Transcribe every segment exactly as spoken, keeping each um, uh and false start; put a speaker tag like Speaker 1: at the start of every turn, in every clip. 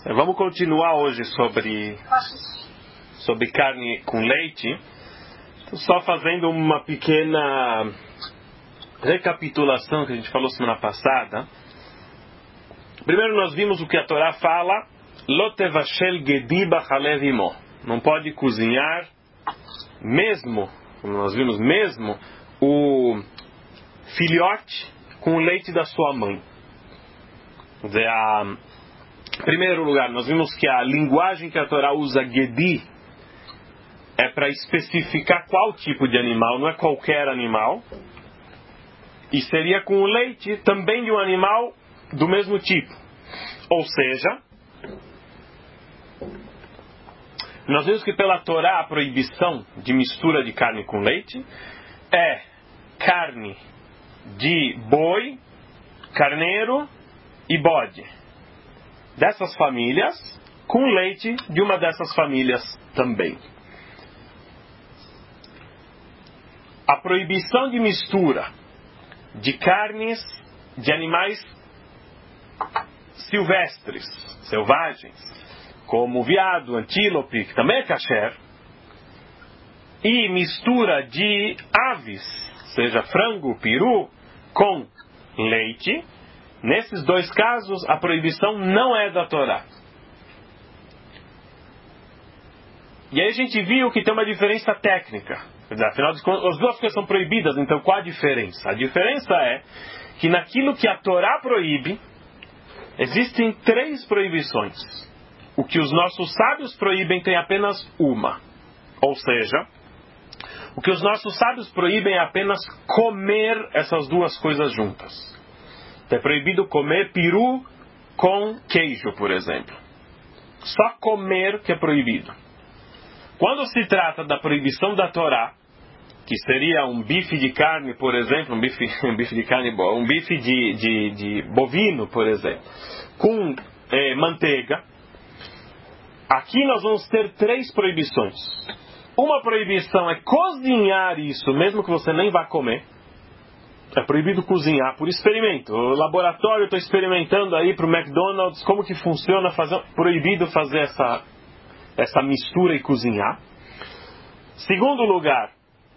Speaker 1: Vamos continuar hoje sobre, sobre carne com leite. Só fazendo uma pequena recapitulação que a gente falou semana passada. Primeiro nós vimos o que a Torá fala: Lo tevashel gedi b'chalev imo. Não pode cozinhar, mesmo, como nós vimos, mesmo o filhote com o leite da sua mãe. Quer dizer, a, em primeiro lugar, nós vimos que a linguagem que a Torá usa, gedi, é para especificar qual tipo de animal, não é qualquer animal. E seria com o leite também de um animal do mesmo tipo. Ou seja, nós vimos que pela Torá a proibição de mistura de carne com leite é carne de boi, carneiro e bode. Dessas famílias, com leite de uma dessas famílias também. A proibição de mistura de carnes de animais silvestres, selvagens, como veado, antílope, que também é kasher, e mistura de aves, seja frango, peru, com leite, nesses dois casos a proibição não é da Torá. E aí a gente viu que tem uma diferença técnica. Afinal de contas, as duas coisas são proibidas, então qual a diferença? A diferença é que naquilo que a Torá proíbe, existem três proibições. O que os nossos sábios proíbem tem apenas uma. Ou seja, o que os nossos sábios proíbem é apenas comer essas duas coisas juntas. É proibido comer peru com queijo, por exemplo. Só comer que é proibido. Quando se trata da proibição da Torá, que seria um bife de carne, por exemplo, um bife, um bife de carne boa, um bife de, de, de bovino, por exemplo, com eh, manteiga, aqui nós vamos ter três proibições. Uma proibição é cozinhar isso, mesmo que você nem vá comer. É proibido cozinhar por experimento. O laboratório, estou experimentando aí para o McDonald's como que funciona, fazer, proibido fazer essa, essa mistura e cozinhar. Segundo lugar,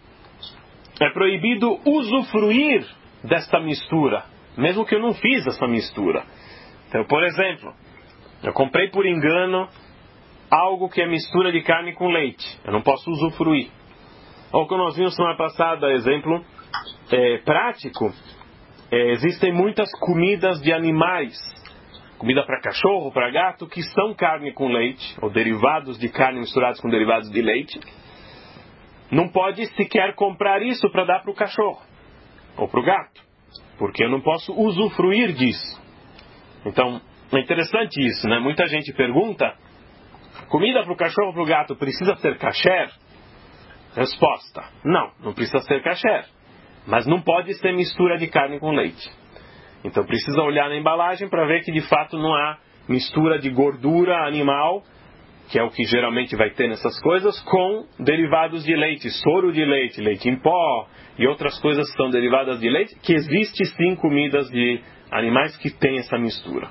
Speaker 1: é proibido usufruir desta mistura, mesmo que eu não fiz essa mistura. Então, por exemplo, eu comprei por engano algo que é mistura de carne com leite. Eu não posso usufruir. Ou como nós vimos semana passada, exemplo é, prático, é, existem muitas comidas de animais, comida para cachorro, para gato, que são carne com leite, ou derivados de carne misturados com derivados de leite. Não pode sequer comprar isso para dar para o cachorro ou para o gato, porque eu não posso usufruir disso. Então, é interessante isso, né? Muita gente pergunta: comida para o cachorro ou para o gato precisa ser kasher? Resposta: não, não precisa ser kasher, mas não pode ser mistura de carne com leite. Então precisa olhar na embalagem para ver que de fato não há mistura de gordura animal, que é o que geralmente vai ter nessas coisas, com derivados de leite, soro de leite, leite em pó e outras coisas que são derivadas de leite, que existe sim comidas de animais que têm essa mistura.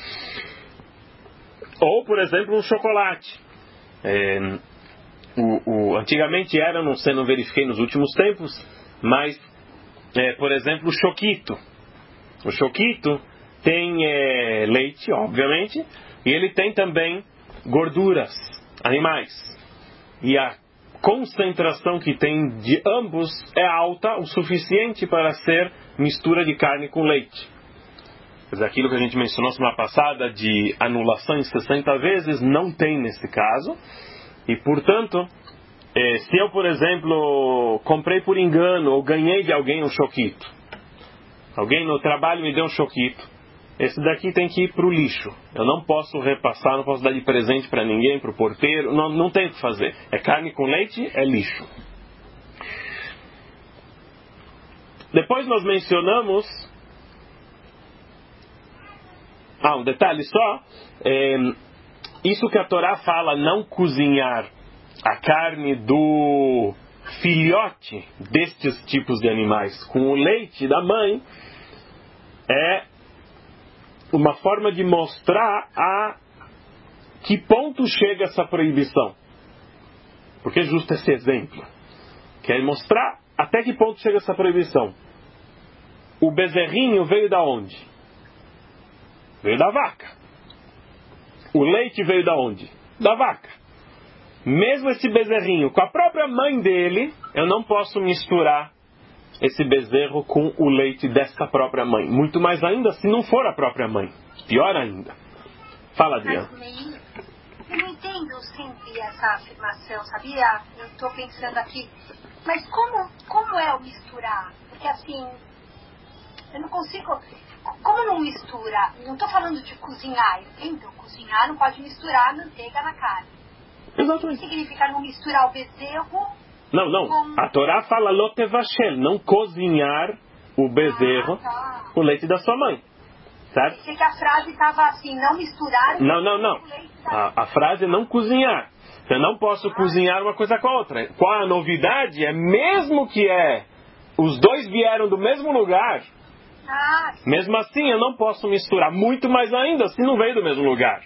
Speaker 1: Ou, por exemplo, um chocolate. É, o, o, antigamente era, não sei, não verifiquei nos últimos tempos, mas, é, por exemplo, o choquito. O choquito tem é, leite, obviamente, e ele tem também gorduras animais. E a concentração que tem de ambos é alta o suficiente para ser mistura de carne com leite. Quer dizer, aquilo que a gente mencionou semana passada de anulação em sessenta vezes não tem nesse caso. E, portanto, eh, se eu, por exemplo, comprei por engano ou ganhei de alguém um choquito, alguém no trabalho me deu um choquito, esse daqui tem que ir para o lixo. Eu não posso repassar, não posso dar de presente para ninguém, para o porteiro, não, não tem o que fazer. É carne com leite, é lixo. Depois nós mencionamos... Ah, um detalhe só. É, isso que a Torá fala, não cozinhar a carne do filhote destes tipos de animais com o leite da mãe, é uma forma de mostrar a que ponto chega essa proibição? Porque é justo esse exemplo. Quer mostrar até que ponto chega essa proibição. O bezerrinho veio da onde? Veio da vaca. O leite veio da onde? Da vaca. Mesmo esse bezerrinho, com a própria mãe dele, eu não posso misturar esse bezerro com o leite dessa própria mãe. Muito mais ainda se não for a própria mãe. Pior ainda. Fala, Adriana.
Speaker 2: Eu não entendo sempre essa afirmação, sabia? Eu estou pensando aqui. Mas como, como é o misturar? Porque assim, eu não consigo... Como não mistura? Não estou falando de cozinhar, entendeu? Cozinhar não pode misturar a manteiga na carne.
Speaker 1: Exatamente.
Speaker 2: O que significa não misturar o bezerro?
Speaker 1: Não, não. Com... A Torá fala lotevashel, não cozinhar o bezerro, ah, tá. O leite da sua mãe. Certo?
Speaker 2: Pensei que a frase estava assim, não misturar...
Speaker 1: Não, não, não. A, a frase é não cozinhar. Eu não posso ah. cozinhar uma coisa com a outra. Qual a novidade? É mesmo que é... Os dois vieram do mesmo lugar... Ah, mesmo assim, eu não posso misturar. Muito mais ainda, se não veio do mesmo lugar.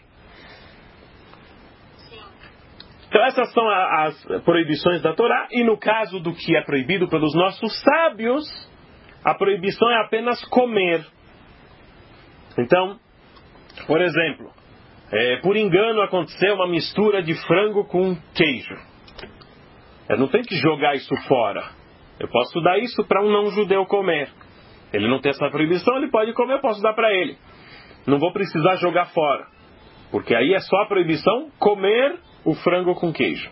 Speaker 1: Sim. Então, essas são a, as proibições da Torá. E no caso do que é proibido pelos nossos sábios, a proibição é apenas comer. Então, por exemplo, é, por engano aconteceu uma mistura de frango com queijo. Eu não tenho que jogar isso fora. Eu posso dar isso para um não-judeu comer. Ele não tem essa proibição, ele pode comer, eu posso dar para ele. Não vou precisar jogar fora. Porque aí é só a proibição comer o frango com queijo.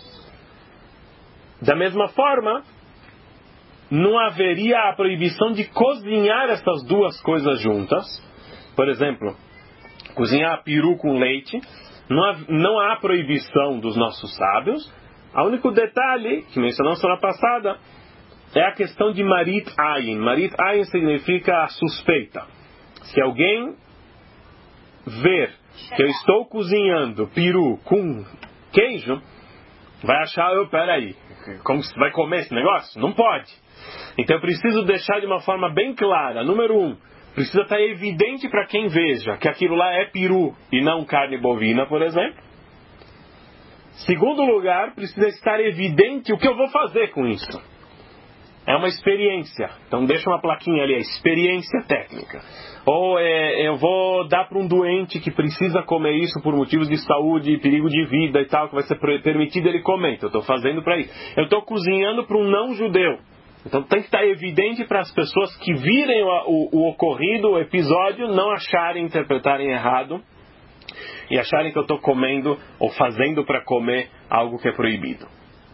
Speaker 1: Da mesma forma, não haveria a proibição de cozinhar essas duas coisas juntas. Por exemplo, cozinhar peru com leite. Não há, não há proibição dos nossos sábios. O único detalhe, que mencionamos semana passada, é a questão de marit ayin. Marit ayin significa suspeita. Se alguém ver que eu estou cozinhando peru com queijo, vai achar, oh, peraí, como você vai comer esse negócio? Não pode. Então eu preciso deixar de uma forma bem clara. Número um, precisa estar evidente para quem veja que aquilo lá é peru e não carne bovina, por exemplo. Segundo lugar, precisa estar evidente o que eu vou fazer com isso. É uma experiência. Então deixa uma plaquinha ali, experiência técnica. Ou é, eu vou dar para um doente que precisa comer isso por motivos de saúde, perigo de vida e tal, que vai ser permitido ele comer. Então eu estou fazendo para isso. Eu estou cozinhando para um não-judeu. Então tem que estar evidente para as pessoas que virem o, o, o ocorrido, o episódio, não acharem, interpretarem errado e acharem que eu estou comendo ou fazendo para comer algo que é proibido.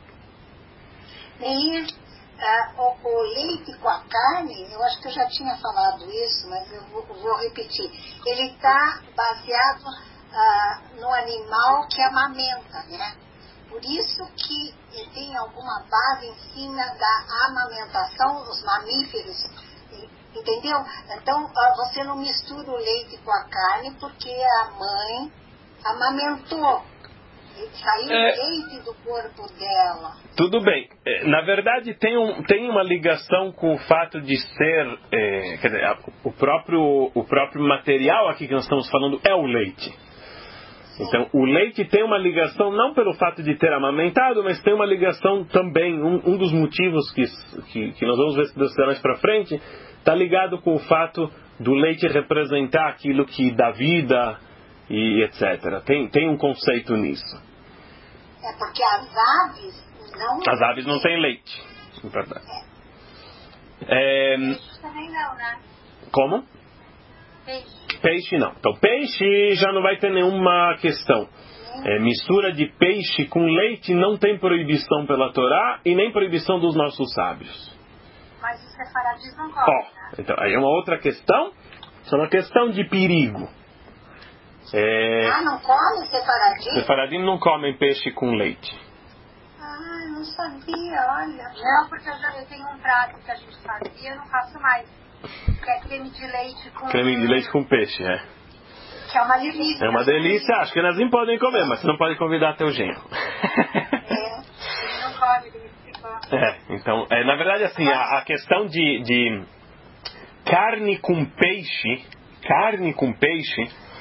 Speaker 2: E... Ah, o, o leite com a carne, eu acho que eu já tinha falado isso, mas eu vou, vou repetir. Ele está baseado ah, no animal que amamenta, né? Por isso que ele tem alguma base em cima da amamentação, os mamíferos, entendeu? Então, ah, você não mistura o leite com a carne porque a mãe amamentou. Saiu é, leite do corpo dela.
Speaker 1: Tudo bem. Na verdade, tem, um, tem uma ligação com o fato de ser... É, quer dizer, o próprio, o próprio material aqui que nós estamos falando é o leite. Sim. Então, o leite tem uma ligação não pelo fato de ter amamentado, mas tem uma ligação também. Um, um dos motivos que, que, que nós vamos ver mais para frente está ligado com o fato do leite representar aquilo que dá vida e etcétera. Tem, tem um conceito nisso.
Speaker 2: É porque as aves não...
Speaker 1: As aves não têm leite, na verdade.
Speaker 2: É. É... Peixe também não, né?
Speaker 1: Como?
Speaker 2: Peixe.
Speaker 1: Peixe não. Então peixe já não vai ter nenhuma questão. É, mistura de peixe com leite não tem proibição pela Torá e nem proibição dos nossos sábios.
Speaker 2: Mas os sefaradis não comem, oh, né?
Speaker 1: Então, aí é uma outra questão. Isso é uma questão de perigo. É...
Speaker 2: Ah, não come sefaradinho?
Speaker 1: Sefaradinho não comem peixe com leite.
Speaker 2: Ah, não sabia, olha. Não, porque eu, já, eu tenho um prato que a gente fazia, eu não faço mais. Que é creme de leite com...
Speaker 1: Creme de leite com peixe, é.
Speaker 2: Que é uma delícia.
Speaker 1: É uma delícia, acho que elas nem podem comer, mas você não pode convidar teu genro.
Speaker 2: É, ele não come, ele ficou...
Speaker 1: É, então, é, na verdade assim, a, a questão de, de carne com peixe, carne com peixe...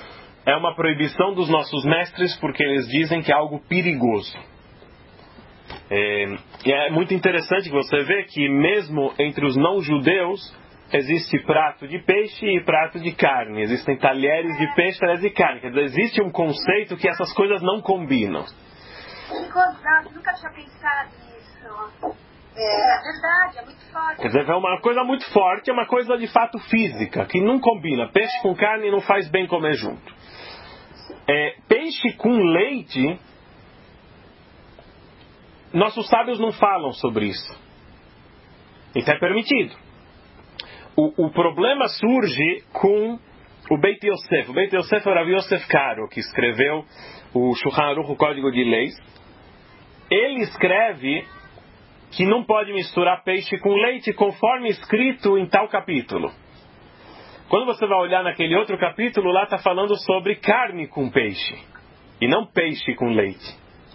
Speaker 1: é uma proibição dos nossos mestres porque eles dizem que é algo perigoso. É, e é muito interessante que você vê que mesmo entre os não-judeus existe prato de peixe e prato de carne. Existem talheres de peixe e talheres de carne. Quer dizer, existe um conceito que essas coisas não combinam.
Speaker 2: Que gozado, nunca tinha pensado nisso. É, é verdade, é muito forte.
Speaker 1: Quer dizer, é uma coisa muito forte, é uma coisa de fato física, que não combina. Peixe com carne não faz bem comer junto. É, peixe com leite, nossos sábios não falam sobre isso. Então é permitido. O, o problema surge com o Beit Yosef. O Beit Yosef é o Rav Yosef Karo, que escreveu o Shulchan Aruch, o Código de Leis. Ele escreve que não pode misturar peixe com leite conforme escrito em tal capítulo. Quando você vai olhar naquele outro capítulo, lá está falando sobre carne com peixe e não peixe com leite.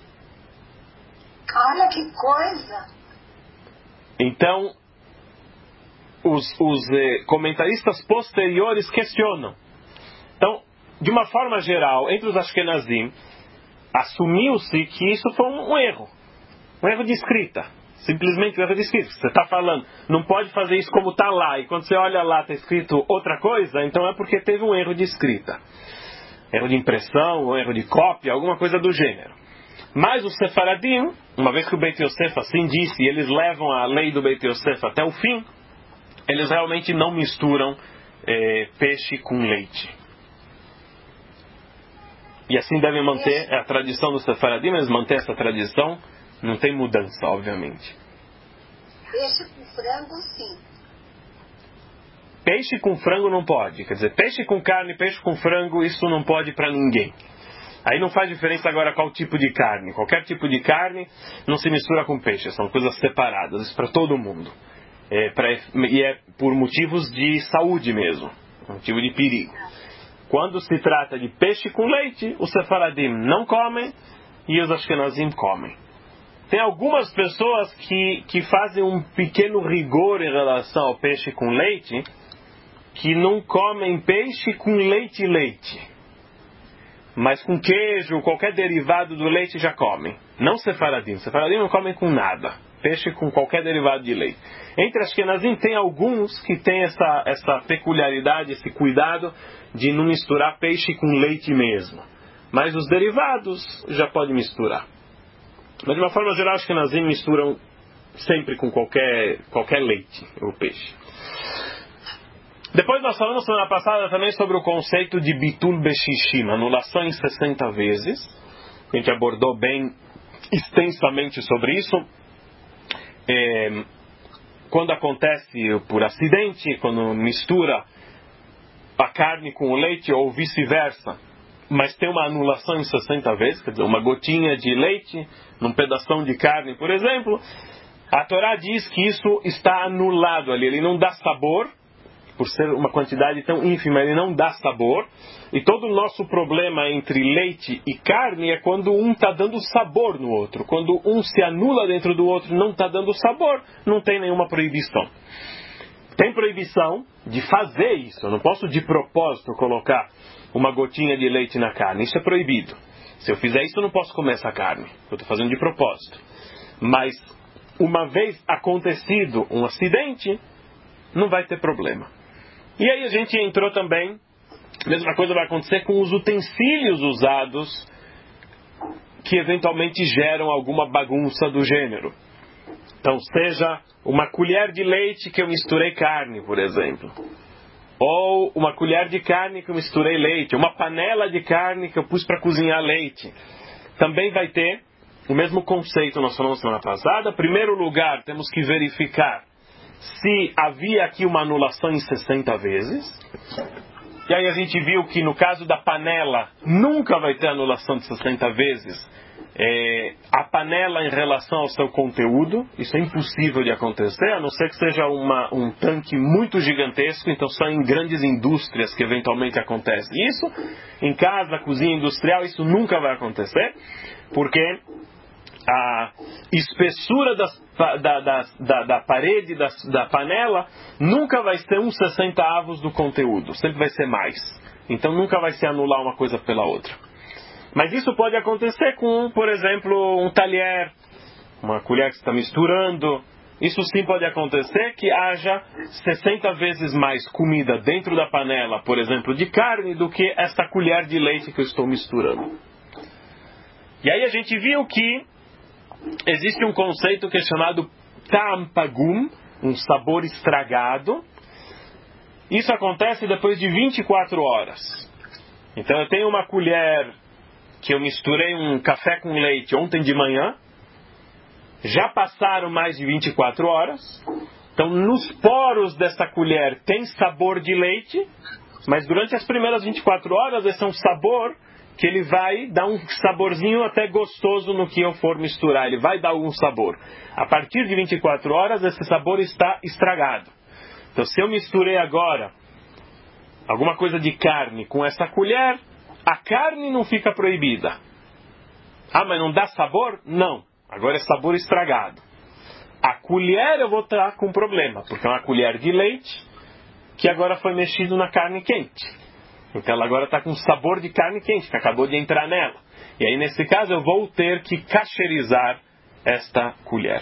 Speaker 2: Olha que coisa!
Speaker 1: Então, os, os eh, comentaristas posteriores questionam. Então, de uma forma geral, entre os Ashkenazim, assumiu-se que isso foi um, um erro. Um erro de escrita. Simplesmente um erro de escrita. Você está falando, não pode fazer isso como está lá. E quando você olha lá, está escrito outra coisa, então é porque teve um erro de escrita. Erro de impressão, um erro de cópia, alguma coisa do gênero. Mas os Sefaradim, uma vez que o Beit Yosef assim disse, e eles levam a lei do Beit Yosef até o fim, eles realmente não misturam eh, peixe com leite. E assim devem manter a tradição dos Sefaradim, eles mantêm essa tradição, não tem mudança, obviamente.
Speaker 2: Peixe com frango, sim.
Speaker 1: Peixe com frango não pode. Quer dizer, peixe com carne, peixe com frango, isso não pode para ninguém. Aí não faz diferença agora qual tipo de carne. Qualquer tipo de carne não se mistura com peixe. São coisas separadas. Isso para todo mundo. É pra, e é por motivos de saúde mesmo. Motivo de perigo. Quando se trata de peixe com leite, os Sefaradim não comem e os Ashkenazim comem. Tem algumas pessoas que, que fazem um pequeno rigor em relação ao peixe com leite, que não comem peixe com leite e leite. Mas com queijo, qualquer derivado do leite já comem. Não Sefaradim. Sefaradim não comem com nada. Peixe com qualquer derivado de leite. Entre Ashkenazim tem alguns que têm essa, essa peculiaridade, esse cuidado de não misturar peixe com leite mesmo. Mas os derivados já pode misturar. Mas de uma forma geral, Ashkenazim misturam sempre com qualquer, qualquer leite, o peixe. Depois nós falamos semana passada também sobre o conceito de Bitul Beshishim, anulação em sessenta vezes. A gente abordou bem extensamente sobre isso. É, quando acontece por acidente, quando mistura a carne com o leite ou vice-versa, mas tem uma anulação em sessenta vezes, quer dizer, uma gotinha de leite num pedação de carne, por exemplo, a Torá diz que isso está anulado ali, ele não dá sabor. Por ser uma quantidade tão ínfima, ele não dá sabor. E todo o nosso problema entre leite e carne é quando um está dando sabor no outro. Quando um se anula dentro do outro, não está dando sabor, não tem nenhuma proibição. Tem proibição de fazer isso. Eu não posso de propósito colocar uma gotinha de leite na carne. Isso é proibido. Se eu fizer isso, eu não posso comer essa carne. Eu estou fazendo de propósito. Mas, uma vez acontecido um acidente, não vai ter problema. E aí a gente entrou também, a mesma coisa vai acontecer com os utensílios usados que eventualmente geram alguma bagunça do gênero. Então, seja uma colher de leite que eu misturei carne, por exemplo. Ou uma colher de carne que eu misturei leite. Uma panela de carne que eu pus para cozinhar leite. Também vai ter o mesmo conceito, nós falamos semana passada. Em primeiro lugar, temos que verificar se havia aqui uma anulação em sessenta vezes. E aí a gente viu que no caso da panela, nunca vai ter anulação de sessenta vezes. É, a panela em relação ao seu conteúdo, isso é impossível de acontecer, a não ser que seja uma, um tanque muito gigantesco, então só em grandes indústrias que eventualmente acontece isso. Em casa, cozinha industrial, isso nunca vai acontecer, porque a espessura das, da, da, da, da parede das, da panela nunca vai ser um sessenta avos do conteúdo, sempre vai ser mais. Então nunca vai se anular uma coisa pela outra. Mas isso pode acontecer com, por exemplo, um talher, uma colher que você está misturando. Isso sim pode acontecer que haja sessenta vezes mais comida dentro da panela, por exemplo, de carne, do que esta colher de leite que eu estou misturando. E aí a gente viu que existe um conceito que é chamado ta'am pagum, um sabor estragado. Isso acontece depois de vinte e quatro horas. Então eu tenho uma colher que eu misturei um café com leite ontem de manhã. Já passaram mais de vinte e quatro horas. Então nos poros dessa colher tem sabor de leite, mas durante as primeiras vinte e quatro horas esse é um sabor que ele vai dar um saborzinho até gostoso no que eu for misturar. Ele vai dar algum sabor. A partir de vinte e quatro horas esse sabor está estragado. Então se eu misturei agora alguma coisa de carne com essa colher, a carne não fica proibida. Ah, mas não dá sabor? Não. Agora é sabor estragado. A colher eu vou estar com problema, porque é uma colher de leite que agora foi mexido na carne quente. Então ela agora está com sabor de carne quente, que acabou de entrar nela. E aí nesse caso eu vou ter que kasherizar esta colher.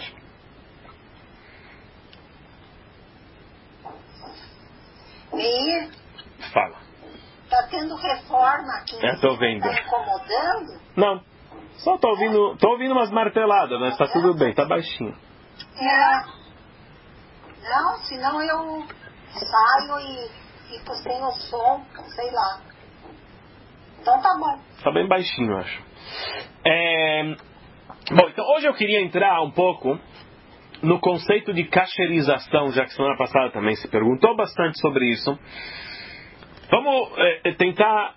Speaker 2: Meir,
Speaker 1: Fala.
Speaker 2: tá tendo reforma aqui.
Speaker 1: Eu tô vendo.
Speaker 2: Tá incomodando?
Speaker 1: Não. Só tô ouvindo, tô ouvindo umas marteladas, mas tá tudo bem, tá baixinho.
Speaker 2: É. Não, senão eu saio e fico sem o som, sei lá. Então tá bom.
Speaker 1: Tá bem baixinho, eu acho. É... Bom, então hoje eu queria entrar um pouco no conceito de kasherização, já que semana passada também se perguntou bastante sobre isso. Vamos é, tentar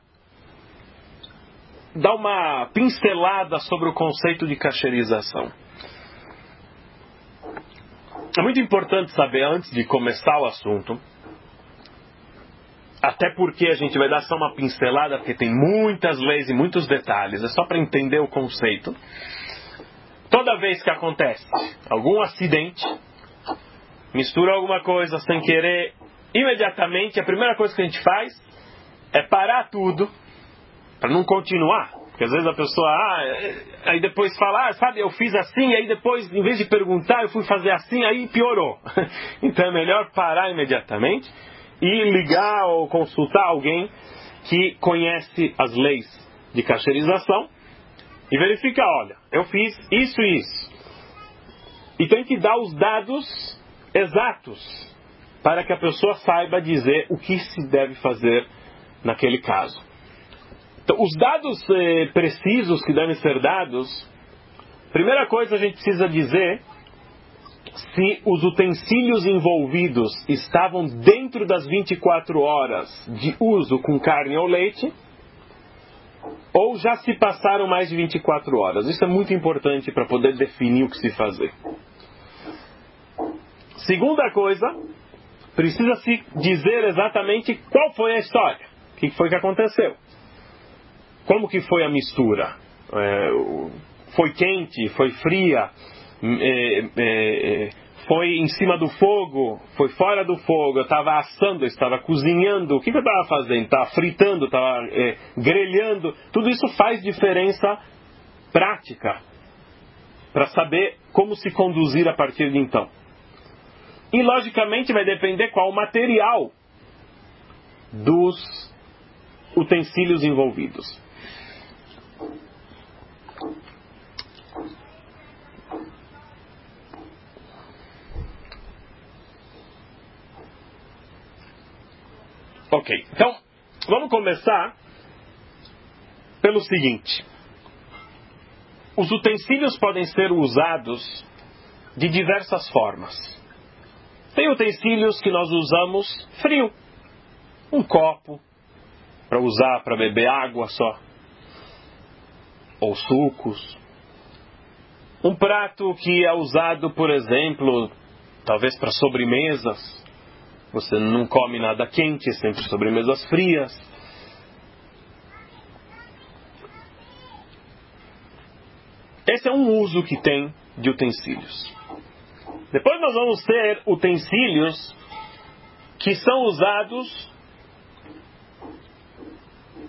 Speaker 1: dar uma pincelada sobre o conceito de kasherização. É muito importante saber, antes de começar o assunto, até porque a gente vai dar só uma pincelada, porque tem muitas leis e muitos detalhes, é só para entender o conceito. Toda vez que acontece algum acidente, mistura alguma coisa sem querer, imediatamente a primeira coisa que a gente faz é parar tudo, para não continuar. Porque às vezes a pessoa, ah, aí depois fala, ah, sabe, eu fiz assim, aí depois, em vez de perguntar, eu fui fazer assim, aí piorou. Então é melhor parar imediatamente e ligar ou consultar alguém que conhece as leis de kasherização e verificar, olha, eu fiz isso e isso. E tem que dar os dados exatos para que a pessoa saiba dizer o que se deve fazer naquele caso. Então, os dados eh, precisos que devem ser dados, primeira coisa a gente precisa dizer se os utensílios envolvidos estavam dentro das vinte e quatro horas de uso com carne ou leite, ou já se passaram mais de vinte e quatro horas. Isso é muito importante para poder definir o que se fazer. Segunda coisa, precisa se dizer exatamente qual foi a história, o que foi que aconteceu. Como que foi a mistura? É, foi quente? Foi fria? É, é, foi em cima do fogo? Foi fora do fogo? Eu estava assando, eu estava cozinhando? O que, que eu estava fazendo? Estava fritando? Estava é, grelhando? Tudo isso faz diferença prática para saber como se conduzir a partir de então. E logicamente vai depender qual o material dos utensílios envolvidos. Ok, então vamos começar pelo seguinte. Os utensílios podem ser usados de diversas formas. Tem utensílios que nós usamos frio. Um copo para usar para beber água só. Ou sucos. Um prato que é usado, por exemplo, talvez para sobremesas. Você não come nada quente, sempre sobremesas frias. Esse é um uso que tem de utensílios. Depois nós vamos ter utensílios que são usados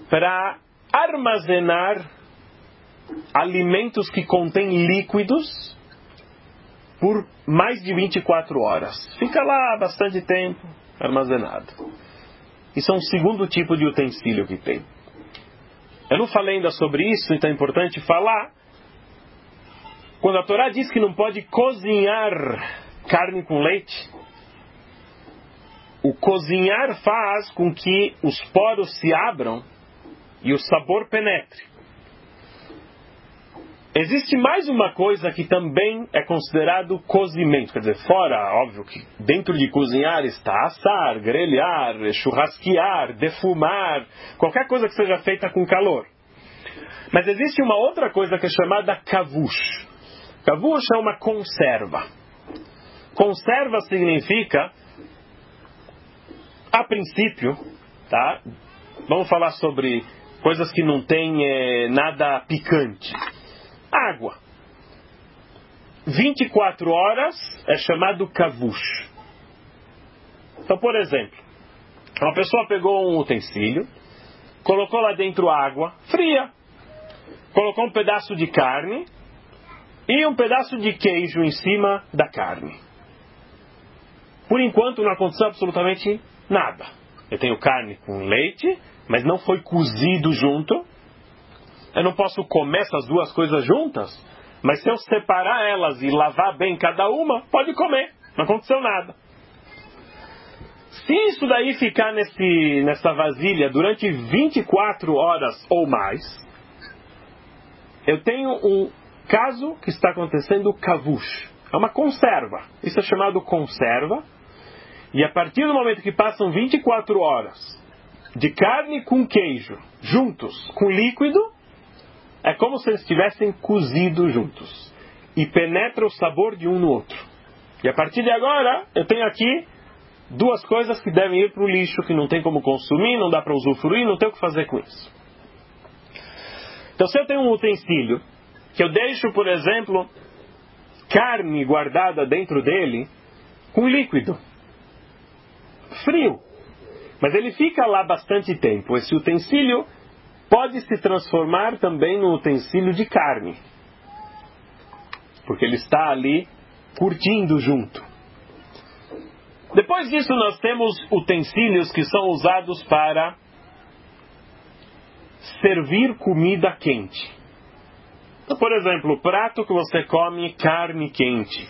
Speaker 1: para armazenar alimentos que contêm líquidos por mais de vinte e quatro horas. Fica lá bastante tempo armazenado. Isso é um segundo tipo de utensílio que tem. Eu não falei ainda sobre isso, então é importante falar. Quando a Torá diz que não pode cozinhar carne com leite, o cozinhar faz com que os poros se abram e o sabor penetre. Existe mais uma coisa que também é considerado cozimento. Quer dizer, fora, óbvio que dentro de cozinhar está assar, grelhar, churrasquear, defumar, qualquer coisa que seja feita com calor. Mas existe uma outra coisa que é chamada kavush. Kavush é uma conserva. Conserva significa, a princípio, tá? Vamos falar sobre coisas que não tem é, nada picante. Água. vinte e quatro horas é chamado kavush. Então, por exemplo, uma pessoa pegou um utensílio, colocou lá dentro água fria, colocou um pedaço de carne e um pedaço de queijo em cima da carne. Por enquanto não aconteceu absolutamente nada. Eu tenho carne com leite, mas não foi cozido junto. Eu não posso comer essas duas coisas juntas, mas se eu separar elas e lavar bem cada uma, pode comer. Não aconteceu nada. Se isso daí ficar nesse, nessa vasilha durante vinte e quatro horas ou mais, eu tenho um caso que está acontecendo kavush. É uma conserva. Isso é chamado conserva. E a partir do momento que passam vinte e quatro horas de carne com queijo juntos com líquido, é como se eles estivessem cozidos juntos. E penetra o sabor de um no outro. E a partir de agora, eu tenho aqui duas coisas que devem ir para o lixo, que não tem como consumir, não dá para usufruir, não tem o que fazer com isso. Então, se eu tenho um utensílio, que eu deixo, por exemplo, carne guardada dentro dele, com líquido, frio, mas ele fica lá bastante tempo, esse utensílio pode se transformar também num utensílio de carne, porque ele está ali curtindo junto. Depois disso nós temos utensílios que são usados para servir comida quente. Então, por exemplo, o prato que você come carne quente.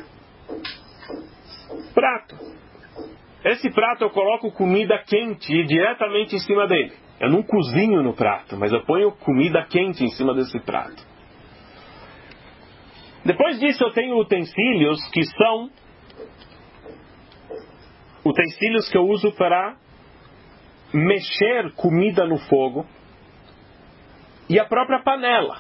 Speaker 1: Prato. Esse prato eu coloco comida quente diretamente em cima dele. Eu não cozinho no prato, mas eu ponho comida quente em cima desse prato. Depois disso eu tenho utensílios que são utensílios que eu uso para mexer comida no fogo e a própria panela.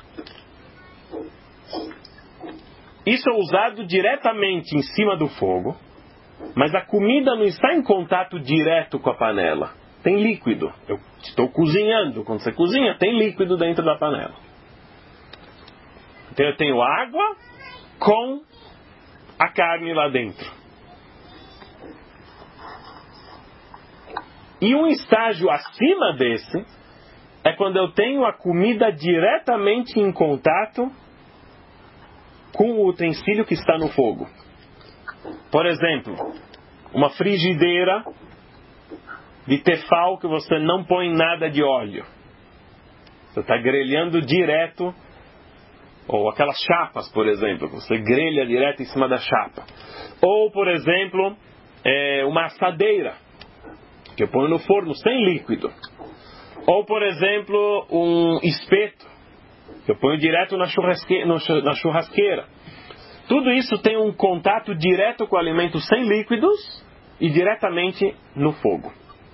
Speaker 1: Isso é usado diretamente em cima do fogo, mas a comida não está em contato direto com a panela. Tem líquido. Eu estou cozinhando. Quando você cozinha, tem líquido dentro da panela. Então eu tenho água com a carne lá dentro. E um estágio acima desse é quando eu tenho a comida diretamente em contato com o utensílio que está no fogo. Por exemplo, uma frigideira de tefal que você não põe nada de óleo. Você está grelhando direto, ou aquelas chapas, por exemplo, você grelha direto em cima da chapa. Ou, por exemplo, é, uma assadeira, que eu ponho no forno sem líquido. Ou, por exemplo, um espeto, que eu ponho direto na churrasqueira, na churrasqueira. Tudo isso tem um contato direto com o alimento sem líquidos e diretamente no fogo.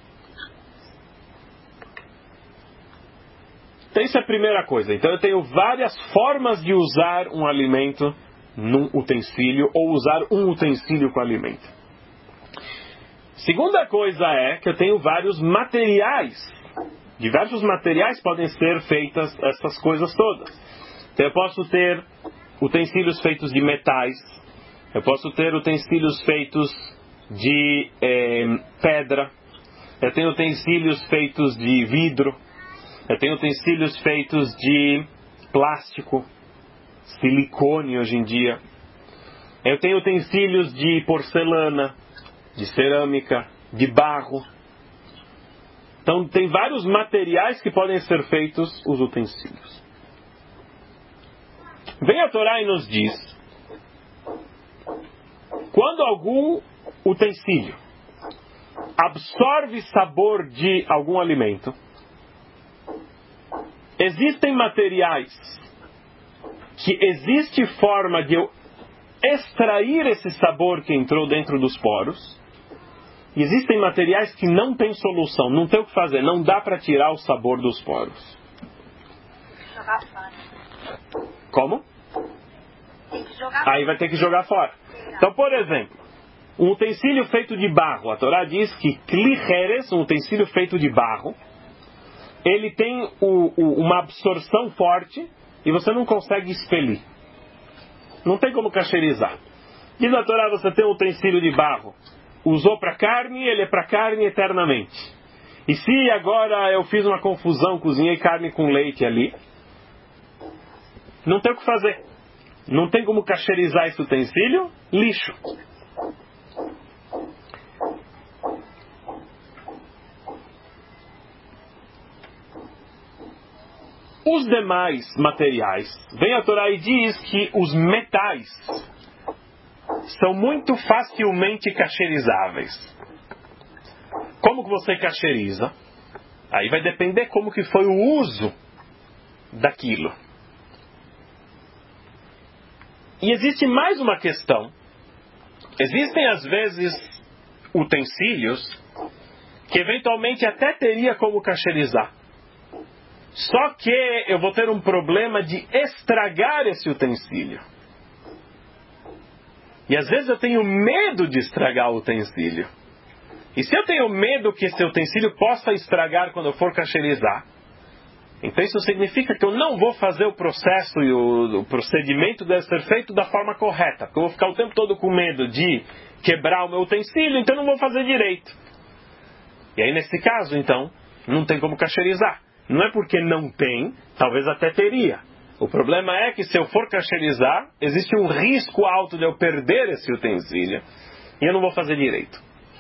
Speaker 1: Então isso é a primeira coisa. Então eu tenho várias formas de usar um alimento num utensílio ou usar um utensílio com alimento. Segunda coisa é que eu tenho vários materiais. Diversos materiais podem ser feitas essas coisas todas. Então eu posso ter utensílios feitos de metais. Eu posso ter utensílios feitos de eh, pedra. Eu tenho utensílios feitos de vidro. Eu tenho utensílios feitos de plástico, silicone hoje em dia. Eu tenho utensílios de porcelana, de cerâmica, de barro. Então tem vários materiais que podem ser feitos os utensílios. Vem a Torá e nos diz, quando algum utensílio absorve sabor de algum alimento, existem materiais que existe forma de eu extrair esse sabor que entrou dentro dos poros, e existem materiais que não tem solução, não tem o que fazer, não dá para tirar o sabor dos poros.
Speaker 2: Jogar fora.
Speaker 1: Como?
Speaker 2: Tem que jogar
Speaker 1: Aí vai ter que jogar fora. Então, por exemplo, um utensílio feito de barro, a Torá diz que kli heres, um utensílio feito de barro, ele tem o, o, uma absorção forte e você não consegue expelir. Não tem como cacherizar. Diz a Torá, você tem um utensílio de barro, usou para carne, ele é para carne eternamente. E se agora eu fiz uma confusão, cozinhei carne com leite ali, não tem o que fazer. Não tem como cacherizar esse utensílio, lixo. Os demais materiais, vem a Torá e diz que os metais são muito facilmente cacherizáveis. Como que você cacheriza? Aí vai depender como que foi o uso daquilo. E existe mais uma questão. Existem às vezes utensílios que eventualmente até teria como cacherizar. Só que eu vou ter um problema de estragar esse utensílio. E às vezes eu tenho medo de estragar o utensílio. E se eu tenho medo que esse utensílio possa estragar quando eu for cacherizar, então isso significa que eu não vou fazer o processo e o, o procedimento deve ser feito da forma correta. Porque eu vou ficar o tempo todo com medo de quebrar o meu utensílio, então eu não vou fazer direito. E aí nesse caso, então, não tem como cacherizar. Não é porque não tem, talvez até teria. O problema é que se eu for cacherizar, existe um risco alto de eu perder esse utensílio e eu não vou fazer direito.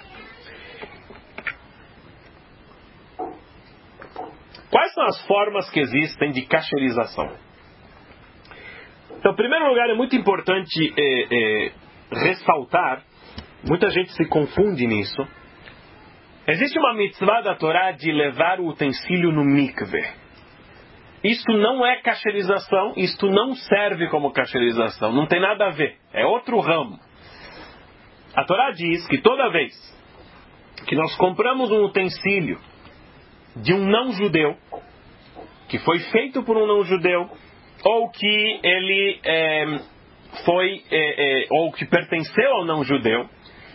Speaker 1: Quais são as formas que existem de cacherização? Então, em primeiro lugar, é muito importante é, é, ressaltar, muita gente se confunde nisso. Existe uma mitzvah da Torá de levar o utensílio no mikveh. Isto não é cacherização, isto não serve como cacherização, não tem nada a ver, é outro ramo. A Torá diz que toda vez que nós compramos um utensílio de um não-judeu, que foi feito por um não-judeu, ou que ele é, foi, é, é, ou que pertenceu ao não-judeu,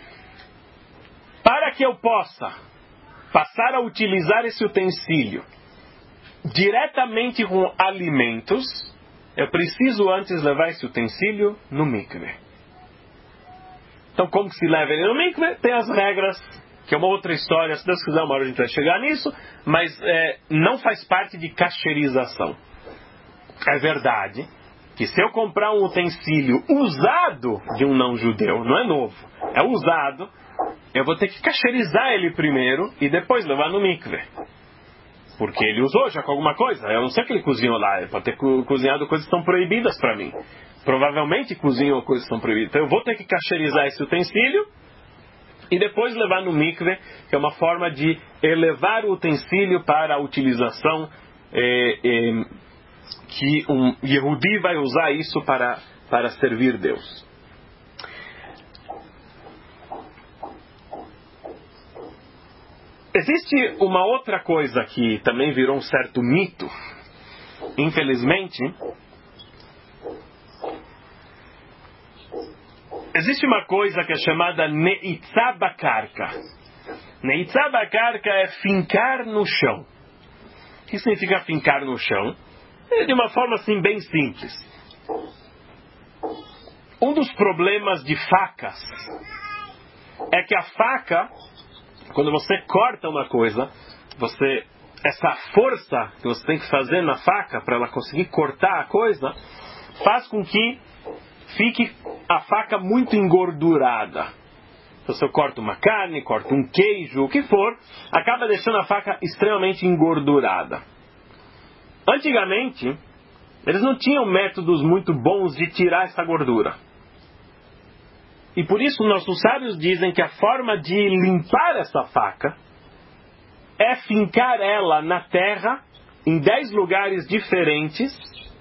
Speaker 1: para que eu possa passar a utilizar esse utensílio diretamente com alimentos, eu preciso antes levar esse utensílio no mikveh. Então, como que se leva ele no mikveh? Tem as regras, que é uma outra história, se Deus quiser uma hora a gente vai chegar nisso, mas é, não faz parte de cacherização. É verdade que se eu comprar um utensílio usado de um não-judeu, não é novo, é usado, eu vou ter que cacherizar ele primeiro e depois levar no mikveh. Porque ele usou já com alguma coisa. Eu não sei que ele cozinhou lá. Ele pode ter co- cozinhado coisas que estão proibidas para mim. Provavelmente cozinhou coisas que estão proibidas. Então eu vou ter que cacherizar esse utensílio e depois levar no mikveh, que é uma forma de elevar o utensílio para a utilização é, é, que um Yehudi vai usar isso para, para servir Deus. Existe uma outra coisa que também virou um certo mito, infelizmente. Existe uma coisa que é chamada Ne'itzá Bakarka. Ne'itzá Bakarka é fincar no chão. O que significa fincar no chão? É de uma forma assim bem simples. Um dos problemas de facas é que a faca, quando você corta uma coisa, você essa força que você tem que fazer na faca para ela conseguir cortar a coisa, faz com que fique a faca muito engordurada. Então, se eu corto uma carne, corto um queijo, o que for, acaba deixando a faca extremamente engordurada. Antigamente, eles não tinham métodos muito bons de tirar essa gordura. E por isso nossos sábios dizem que a forma de limpar essa faca é fincar ela na terra em dez lugares diferentes,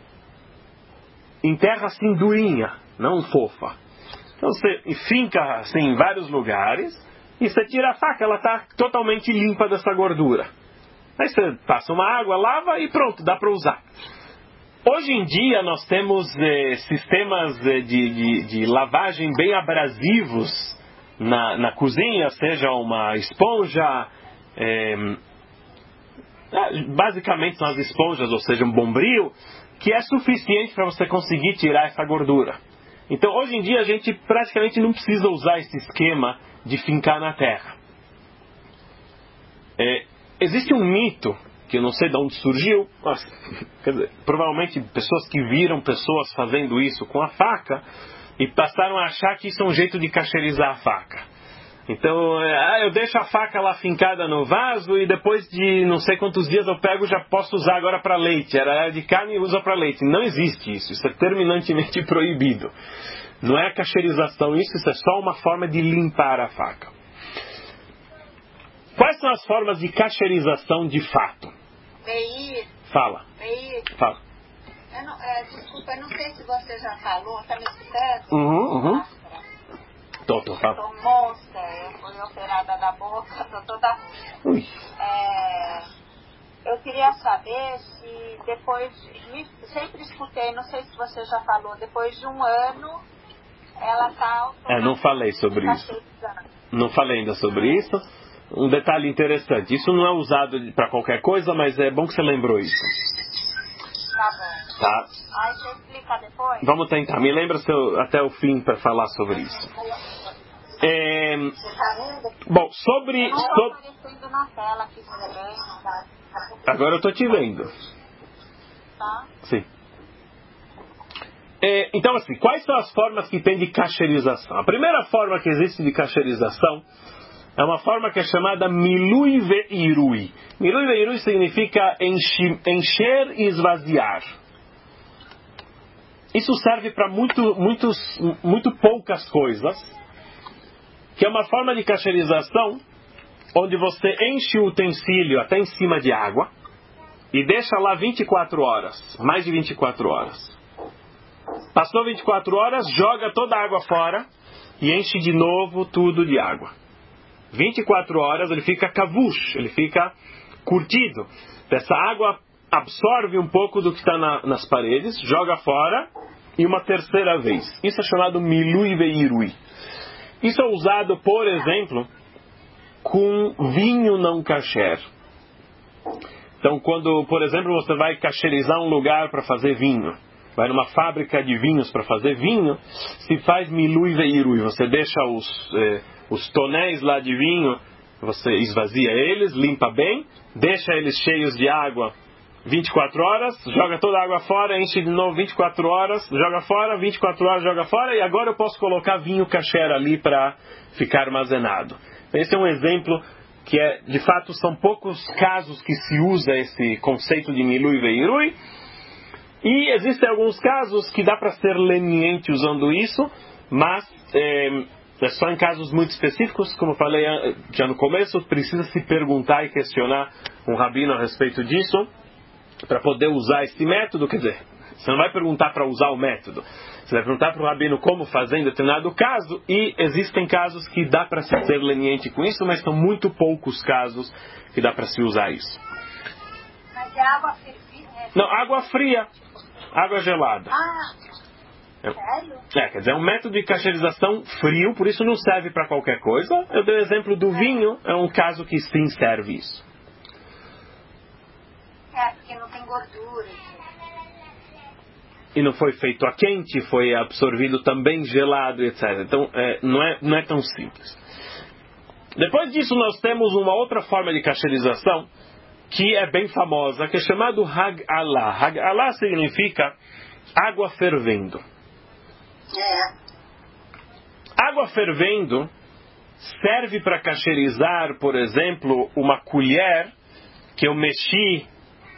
Speaker 1: em terra assim durinha, não fofa. Então você finca assim em vários lugares e você tira a faca, ela está totalmente limpa dessa gordura. Aí você passa uma água, lava e pronto, dá para usar. Hoje em dia nós temos eh, sistemas eh, de, de, de lavagem bem abrasivos na, na cozinha, seja uma esponja, eh, basicamente são as esponjas, ou seja, um bombril, que é suficiente para você conseguir tirar essa gordura. Então hoje em dia a gente praticamente não precisa usar esse esquema de fincar na terra. É, existe um mito, que eu não sei de onde surgiu, mas, quer dizer, provavelmente pessoas que viram pessoas fazendo isso com a faca e passaram a achar que isso é um jeito de cacherizar a faca. Então, é, eu deixo a faca lá fincada no vaso e depois de não sei quantos dias eu pego e já posso usar agora para leite. Era de carne e usa para leite. Não existe isso. Isso é terminantemente proibido. Não é cacherização isso, isso é só uma forma de limpar a faca. Quais são as formas de cacherização de fato?
Speaker 2: Meir.
Speaker 1: Fala.
Speaker 2: Meir.
Speaker 1: Fala.
Speaker 2: Eu não, é, desculpa, eu não sei se você já falou, está me escutando?
Speaker 1: Uhum, uhum. Tô, tô, fala.
Speaker 2: Tô monstra, eu fui operada da boca, tô toda...
Speaker 1: Ui.
Speaker 2: É, eu queria saber se depois, sempre escutei, não sei se você já falou, depois de um ano, ela tá...
Speaker 1: É, não falei sobre isso. Não falei ainda sobre isso. Um detalhe interessante, isso não é usado para qualquer coisa, mas é bom que você lembrou isso.
Speaker 2: Tá bom.
Speaker 1: Tá.
Speaker 2: Aí você explica depois?
Speaker 1: Vamos tentar. Me lembra seu, até o fim para falar sobre isso. É, bom, sobre...
Speaker 2: Eu não tô
Speaker 1: sobre...
Speaker 2: aparecendo na tela, que estranho. Tá?
Speaker 1: Agora eu tô te vendo.
Speaker 2: Tá?
Speaker 1: Sim. É, então, assim, quais são as formas que tem de cacherização? A primeira forma que existe de cacherização é uma forma que é chamada milui veirui. Milui veirui significa enchi, encher e esvaziar. Isso serve para muito, muitos, muito poucas coisas, que é uma forma de cacherização onde você enche o utensílio até em cima de água e deixa lá vinte e quatro horas, mais de vinte e quatro horas. Passou vinte e quatro horas, joga toda a água fora e enche de novo tudo de água. vinte e quatro horas ele fica kavush, ele fica curtido. Essa água absorve um pouco do que está na, nas paredes, joga fora e uma terceira vez. Isso é chamado milui veirui. Isso é usado, por exemplo, com vinho não kasher. Então, quando, por exemplo, você vai cacherizar um lugar para fazer vinho, vai numa fábrica de vinhos para fazer vinho, se faz milui veirui. Você deixa os, eh, os tonéis lá de vinho, você esvazia eles, limpa bem, deixa eles cheios de água vinte e quatro horas, joga toda a água fora, enche de novo vinte e quatro horas, joga fora, vinte e quatro horas, joga fora, e agora eu posso colocar vinho kasher ali para ficar armazenado. Esse é um exemplo que, é, de fato, são poucos casos que se usa esse conceito de milui veirui. E existem alguns casos que dá para ser leniente usando isso, mas é, é só em casos muito específicos, como eu falei já no começo, precisa se perguntar e questionar um rabino a respeito disso, para poder usar esse método. Quer dizer, você não vai perguntar para usar o método, você vai perguntar para o rabino como fazer em determinado caso, e existem casos que dá para se ser leniente com isso, mas são muito poucos casos que dá para se usar isso.
Speaker 2: Mas é água fria?
Speaker 1: Não, água fria, água gelada.
Speaker 2: Ah, sério?
Speaker 1: É, quer dizer, é um método de cacherização frio, por isso não serve para qualquer coisa. Eu dei o exemplo do vinho, é um caso que sim serve isso.
Speaker 2: É, porque não tem gordura.
Speaker 1: E não foi feito a quente, foi absorvido também gelado, etcétera. Então, é, não, é, não é tão simples. Depois disso, nós temos uma outra forma de cacherização, que é bem famosa, que é chamado Hag'alah. Hag'alah significa água fervendo.
Speaker 2: É.
Speaker 1: Água fervendo serve para cacherizar, por exemplo, uma colher que eu mexi,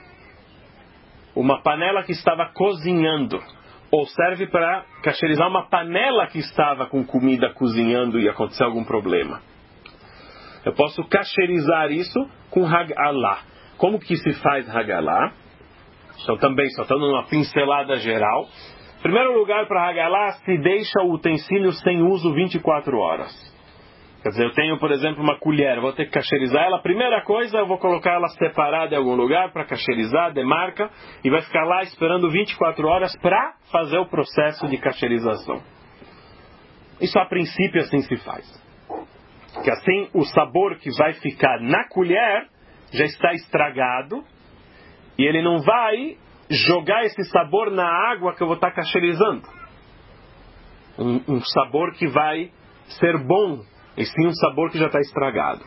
Speaker 1: uma panela que estava cozinhando. Ou serve para cacherizar uma panela que estava com comida cozinhando e aconteceu algum problema. Eu posso cacherizar isso com Hag'alah. Como que se faz Hag'alah? Então também, só dando uma pincelada geral. Em primeiro lugar, para Hag'alah, se deixa o utensílio sem uso vinte e quatro horas. Quer dizer, eu tenho, por exemplo, uma colher, vou ter que cacherizar ela. Primeira coisa, eu vou colocar ela separada em algum lugar para cacherizar, demarca, e vai ficar lá esperando vinte e quatro horas para fazer o processo de cacherização. Isso a princípio assim se faz. Que assim o sabor que vai ficar na colher já está estragado e ele não vai jogar esse sabor na água que eu vou estar cacherizando. Um, um sabor que vai ser bom, e sim um sabor que já está estragado.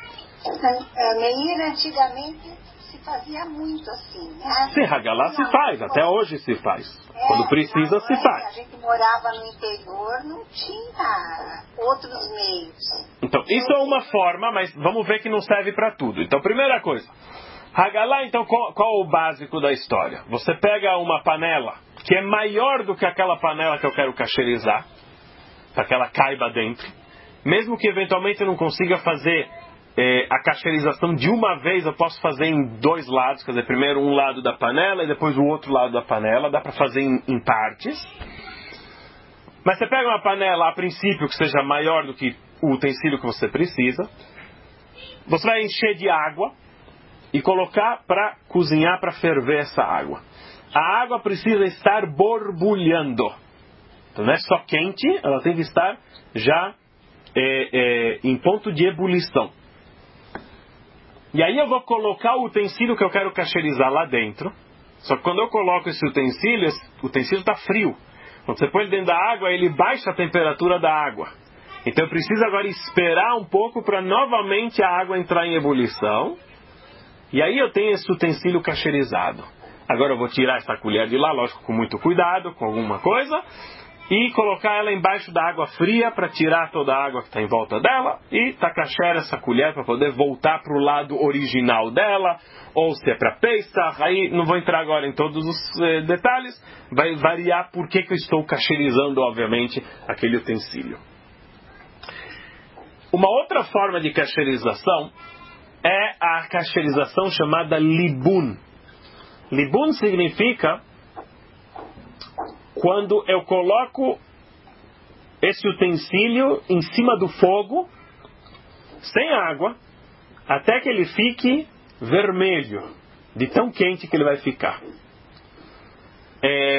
Speaker 2: Meir antigamente se fazia muito assim, né?
Speaker 1: Sim, Hag'alah se faz, até hoje se faz.
Speaker 2: É,
Speaker 1: quando precisa se faz.
Speaker 2: A gente morava no interior, não tinha outros meios.
Speaker 1: Então, isso é uma forma, mas vamos ver que não serve para tudo. Então, primeira coisa, Hag'alah, então, qual, qual é o básico da história? Você pega uma panela que é maior do que aquela panela que eu quero cacherizar, para que ela caiba dentro. Mesmo que eventualmente eu não consiga fazer eh, a cacherização de uma vez, eu posso fazer em dois lados, quer dizer, primeiro um lado da panela e depois o outro lado da panela, dá para fazer em, em partes. Mas você pega uma panela, a princípio, que seja maior do que o utensílio que você precisa, você vai encher de água e colocar para cozinhar, para ferver essa água. A água precisa estar borbulhando. Então não é só quente, ela tem que estar já é, é, em ponto de ebulição. E aí eu vou colocar o utensílio que eu quero cacherizar lá dentro. Só que quando eu coloco esse utensílio, esse utensílio está frio. Quando você põe ele dentro da água, ele baixa a temperatura da água. Então eu preciso agora esperar um pouco para novamente a água entrar em ebulição. E aí eu tenho esse utensílio cacherizado. Agora eu vou tirar essa colher de lá, lógico, com muito cuidado, com alguma coisa, e colocar ela embaixo da água fria para tirar toda a água que está em volta dela e tacaxer essa colher para poder voltar para o lado original dela, ou se é para Pesach, aí não vou entrar agora em todos os eh, detalhes, vai variar por que que eu estou cacherizando, obviamente, aquele utensílio. Uma outra forma de cacherização é a cacherização chamada libun. Libun significa quando eu coloco esse utensílio em cima do fogo, sem água, até que ele fique vermelho, de tão quente que ele vai ficar. É...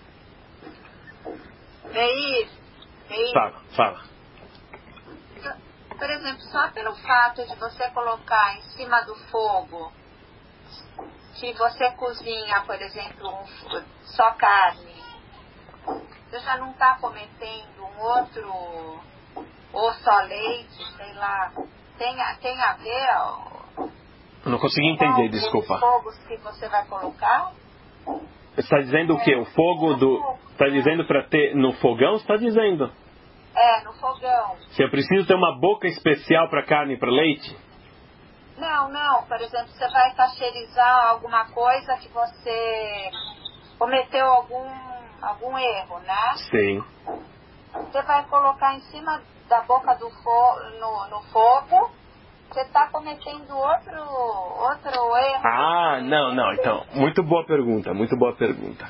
Speaker 2: Meir, Meir.
Speaker 1: Fala, fala.
Speaker 2: Por exemplo, só pelo fato de você colocar em cima do fogo, se você cozinha, por exemplo, um, só carne, você já não está cometendo um outro, ou só leite, sei lá, tem, tem a ver? Ó,
Speaker 1: não consegui entender, desculpa.
Speaker 2: Os fogos que você vai colocar?
Speaker 1: Você está dizendo o quê? O fogo do... Está dizendo para ter no fogão? Você está dizendo?
Speaker 2: É, no fogão.
Speaker 1: Se eu preciso ter uma boca especial para carne e para leite?
Speaker 2: Não, não. Por exemplo, você vai cacherizar alguma coisa que você cometeu algum, algum erro, né?
Speaker 1: Sim.
Speaker 2: Você vai colocar em cima da boca do fo no, no fogo, você está cometendo outro, outro erro.
Speaker 1: Ah, não, não. Então, muito boa pergunta, muito boa pergunta.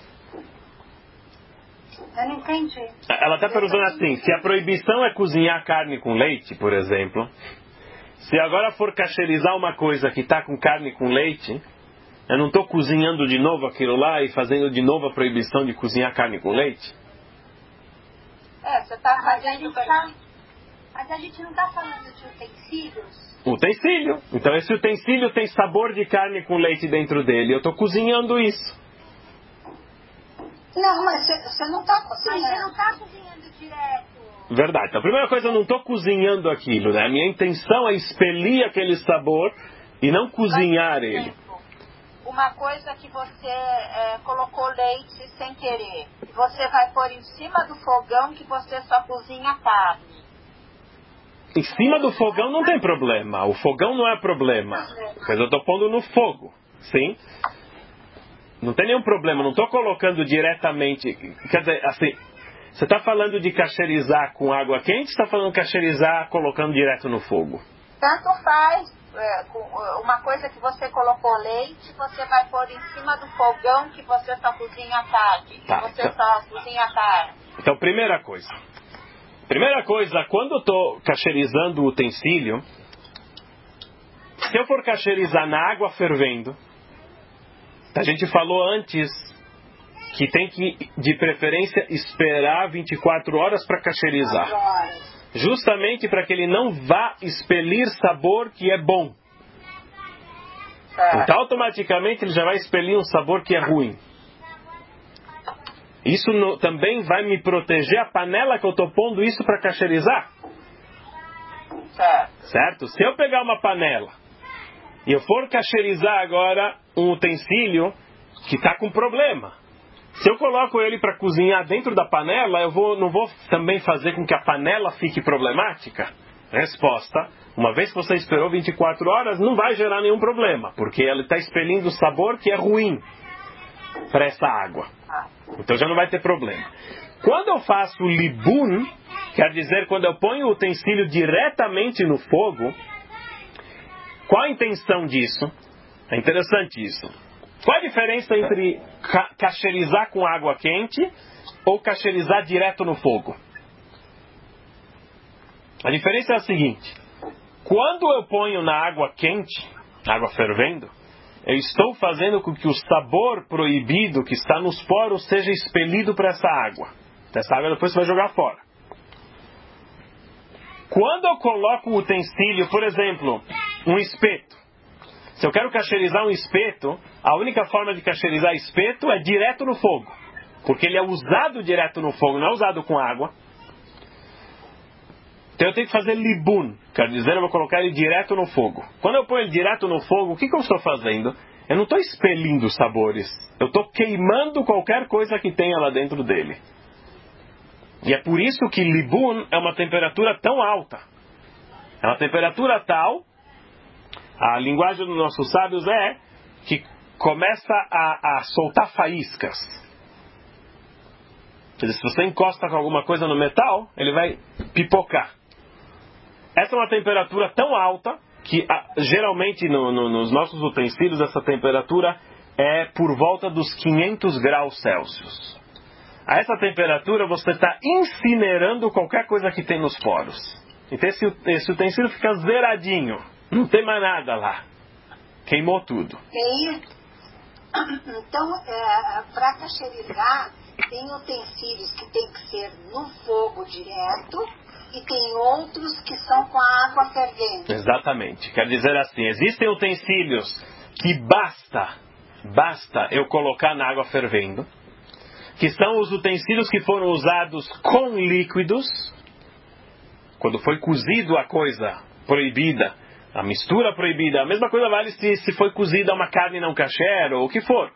Speaker 2: Eu não entendi.
Speaker 1: Ela está perguntando assim, se a proibição é cozinhar carne com leite, por exemplo, se agora for cacherizar uma coisa que está com carne com leite, eu não estou cozinhando de novo aquilo lá e fazendo de novo a proibição de cozinhar carne com leite?
Speaker 2: É, você está fazendo... Tá... Mas a gente não está falando de utensílios?
Speaker 1: Utensílio. Então esse utensílio tem sabor de carne com leite dentro dele. Eu estou cozinhando isso.
Speaker 2: Não, mas você não está cozinhando. Mas você não está cozinhando direto.
Speaker 1: Verdade. Então, a primeira coisa, eu não estou cozinhando aquilo, né? A minha intenção é expelir aquele sabor e não cozinhar
Speaker 3: Mas, por
Speaker 1: ele.
Speaker 3: exemplo, uma coisa que você é, colocou leite sem querer, você vai pôr em cima do fogão que você só cozinha carne.
Speaker 1: Em cima do fogão não tem problema. O fogão não é problema. Mas eu estou pondo no fogo. Sim? Não tem nenhum problema. Não estou colocando diretamente... Quer dizer, assim... Você está falando de cacherizar com água quente ou está falando de cacherizar colocando direto no fogo?
Speaker 3: Tanto faz. É, com, uma coisa que você colocou leite, você vai pôr em cima do fogão que você só cozinha carne.
Speaker 1: Tá,
Speaker 3: você
Speaker 1: então,
Speaker 3: só cozinha carne.
Speaker 1: Então, primeira coisa. Primeira coisa, quando eu estou cacherizando o utensílio, se eu for cacherizar na água fervendo, a gente falou antes que tem que, de preferência, esperar vinte e quatro horas para cacherizar. Justamente para que ele não vá expelir sabor que é bom.
Speaker 3: É.
Speaker 1: Então, automaticamente, ele já vai expelir um sabor que é ruim. Isso no, também vai me proteger a panela que eu estou pondo isso para cacherizar.
Speaker 3: Certo.
Speaker 1: Certo? Se eu pegar uma panela e eu for cacherizar agora um utensílio que está com problema, se eu coloco ele para cozinhar dentro da panela, eu vou, não vou também fazer com que a panela fique problemática? Resposta: uma vez que você esperou vinte e quatro horas, não vai gerar nenhum problema, porque ela está expelindo o sabor que é ruim para essa água. Então já não vai ter problema. Quando eu faço libun, quer dizer, quando eu ponho o utensílio diretamente no fogo, qual a intenção disso? É interessante isso. Qual a diferença entre ca- cacherizar com água quente ou cacherizar direto no fogo? A diferença é a seguinte: quando eu ponho na água quente, água fervendo, eu estou fazendo com que o sabor proibido que está nos poros seja expelido para essa água. Essa água depois você vai jogar fora. Quando eu coloco o utensílio, por exemplo, um espeto. Se eu quero cacherizar um espeto, a única forma de cacherizar espeto é direto no fogo. Porque ele é usado direto no fogo, não é usado com água. Então eu tenho que fazer libun, quer dizer, eu vou colocar ele direto no fogo. Quando eu ponho ele direto no fogo, o que, que eu estou fazendo? Eu não estou expelindo sabores. Eu estou queimando qualquer coisa que tenha lá dentro dele. E é por isso que libun é uma temperatura tão alta. É uma temperatura tal, a linguagem dos nossos sábios é que começa a, a soltar faíscas. Quer dizer, se você encosta com alguma coisa no metal, ele vai pipocar. Essa é uma temperatura tão alta que geralmente no, no, nos nossos utensílios essa temperatura é por volta dos quinhentos graus Celsius. A essa temperatura você está incinerando qualquer coisa que tem nos poros. Então esse, esse utensílio fica zeradinho. Não tem mais nada lá. Queimou tudo.
Speaker 2: E aí, então, é, para cacherizar, tem utensílios que tem que ser no fogo direto e tem outros que são com a água fervendo.
Speaker 1: Exatamente. Quer dizer assim, existem utensílios que basta, basta eu colocar na água fervendo, que são os utensílios que foram usados com líquidos, quando foi cozido a coisa proibida, a mistura proibida. A mesma coisa vale se, se foi cozida uma carne não kasher ou o que for.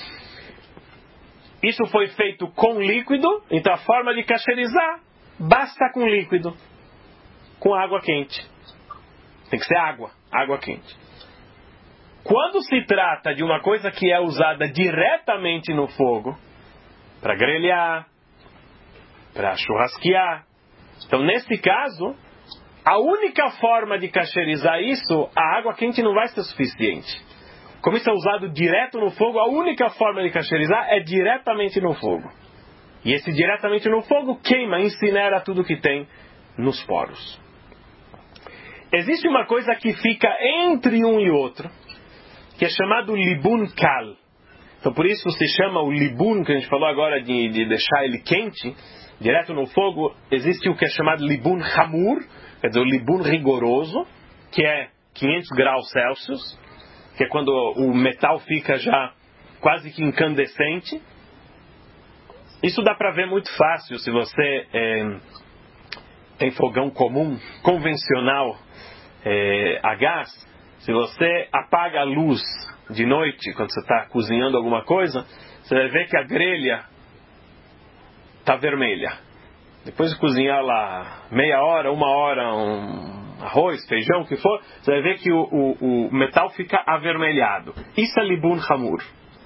Speaker 1: Isso foi feito com líquido, então a forma de kasherizar basta com líquido, com água quente. Tem que ser água, água quente. Quando se trata de uma coisa que é usada diretamente no fogo, para grelhar, para churrasquear, então nesse caso, a única forma de cacherizar isso, a água quente não vai ser suficiente. Como isso é usado direto no fogo, a única forma de cacherizar é diretamente no fogo. E esse diretamente no fogo queima, incinera tudo que tem nos poros. Existe uma coisa que fica entre um e outro, que é chamado libun kal. Então por isso se chama o libun, que a gente falou agora de, de deixar ele quente, direto no fogo. Existe o que é chamado libun hamur, quer dizer, o libun rigoroso, que é quinhentos graus Celsius, que é quando o metal fica já quase que incandescente. Isso dá para ver muito fácil se você é, tem fogão comum, convencional, é, a gás. Se você apaga a luz de noite, quando você está cozinhando alguma coisa, você vai ver que a grelha está vermelha. Depois de cozinhar lá meia hora, uma hora, um arroz, feijão, o que for, você vai ver que o, o, o metal fica avermelhado. Isso é libun hamur.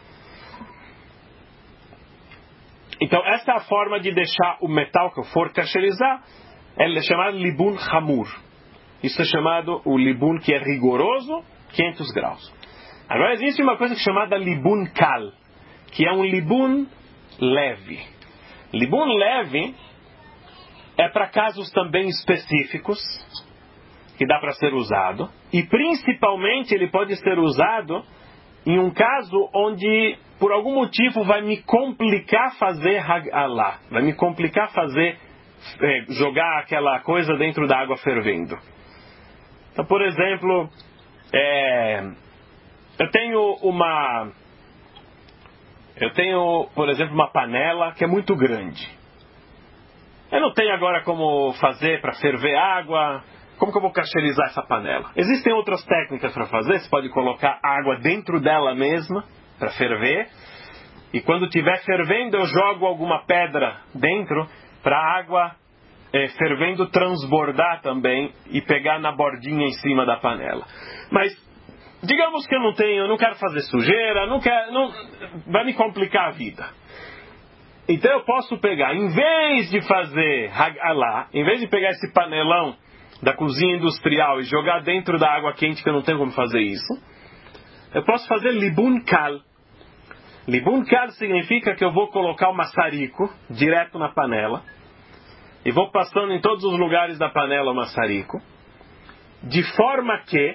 Speaker 1: Então, essa é a forma de deixar o metal que eu for kasherizar, ele é chamado libun hamur. Isso é chamado o libun que é rigoroso, quinhentos graus. Agora, existe uma coisa chamada libun kal, que é um libun leve. Libun leve é para casos também específicos, que dá para ser usado, e principalmente ele pode ser usado em um caso onde, por algum motivo, vai me complicar fazer hag'alá, vai me complicar fazer, é, jogar aquela coisa dentro da água fervendo. Então, por exemplo, é, eu tenho uma, eu tenho, por exemplo, uma panela que é muito grande. Eu não tenho agora como fazer para ferver água. Como que eu vou kasherizar essa panela? Existem outras técnicas para fazer. Você pode colocar água dentro dela mesma para ferver. E quando estiver fervendo, eu jogo alguma pedra dentro para a água é, fervendo transbordar também e pegar na bordinha em cima da panela. Mas digamos que eu não tenho, eu não quero fazer sujeira, não quero, não, vai me complicar a vida. Então eu posso pegar, em vez de fazer hag'alá, em vez de pegar esse panelão da cozinha industrial e jogar dentro da água quente, que eu não tenho como fazer isso, eu posso fazer libun kal. Libun kal significa que eu vou colocar o maçarico direto na panela e vou passando em todos os lugares da panela o maçarico, de forma que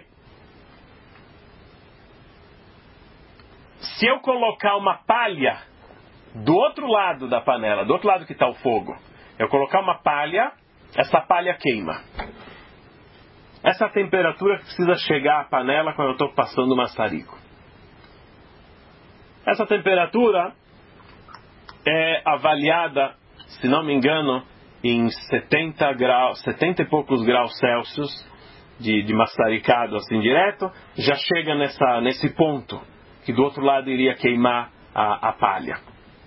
Speaker 1: se eu colocar uma palha do outro lado da panela, do outro lado que está o fogo, eu colocar uma palha, essa palha queima. Essa é a temperatura que precisa chegar à panela quando eu estou passando o maçarico. Essa temperatura é avaliada, se não me engano, em setenta graus, setenta e poucos graus Celsius de, de maçaricado assim direto, já chega nessa, nesse ponto que do outro lado iria queimar a, a palha.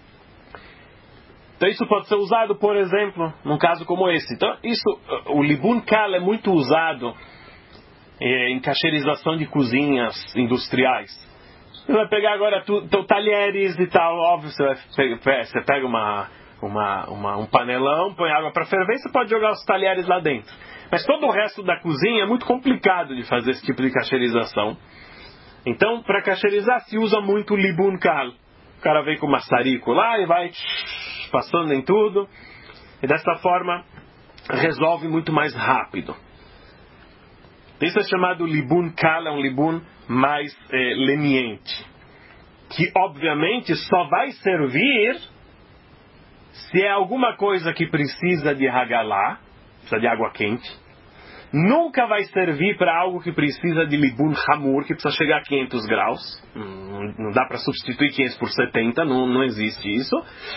Speaker 1: Então isso pode ser usado, por exemplo, num caso como esse. Então isso, o libun kal é muito usado é, em cacherização de cozinhas industriais. Você vai pegar agora tu, tu, talheres e tal, óbvio, você, vai, você pega uma, uma, uma, um panelão, põe água para ferver, você pode jogar os talheres lá dentro. Mas todo o resto da cozinha é muito complicado de fazer esse tipo de cacherização. Então, para cacherizar se usa muito o libun kal. O cara vem com o maçarico lá e vai passando em tudo, e dessa forma resolve muito mais rápido. Isso é chamado libun kal, é um libun mais é, leniente, que obviamente só vai servir se é alguma coisa que precisa de hag'alá, precisa de água quente. Nunca vai servir para algo que precisa de libun hamur, que precisa chegar a quinhentos graus. Não dá para substituir quinhentos por setenta, não, não existe isso.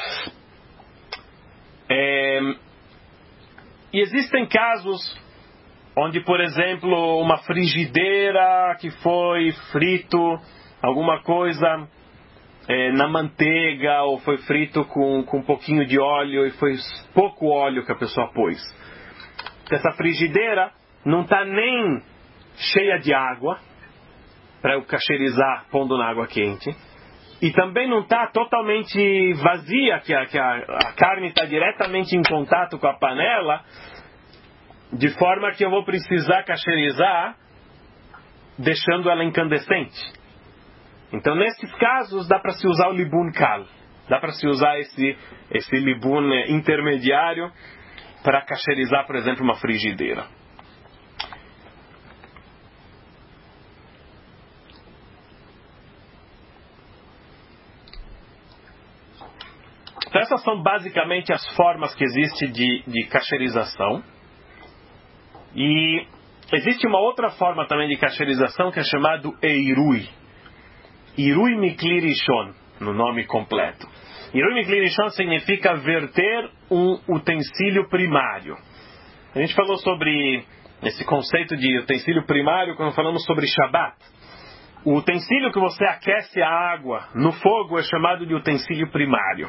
Speaker 1: É, e existem casos onde, por exemplo, uma frigideira que foi frito alguma coisa é, na manteiga, ou foi frito com, com um pouquinho de óleo e foi pouco óleo que a pessoa pôs. Essa frigideira não está nem cheia de água para eu cacherizar pondo na água quente. E também não está totalmente vazia, que a, que a, a carne está diretamente em contato com a panela, de forma que eu vou precisar cacherizar deixando ela incandescente. Então, nesses casos, dá para se usar o libun kal. Dá para se usar esse, esse libun intermediário para cacherizar, por exemplo, uma frigideira. Então essas são basicamente as formas que existem de, de cacherização. E existe uma outra forma também de cacherização que é chamado eirui. Irui mikli rishon, no nome completo. Irui mikli rishon significa verter um utensílio primário. A gente falou sobre esse conceito de utensílio primário quando falamos sobre Shabat. O utensílio que você aquece a água no fogo é chamado de utensílio primário.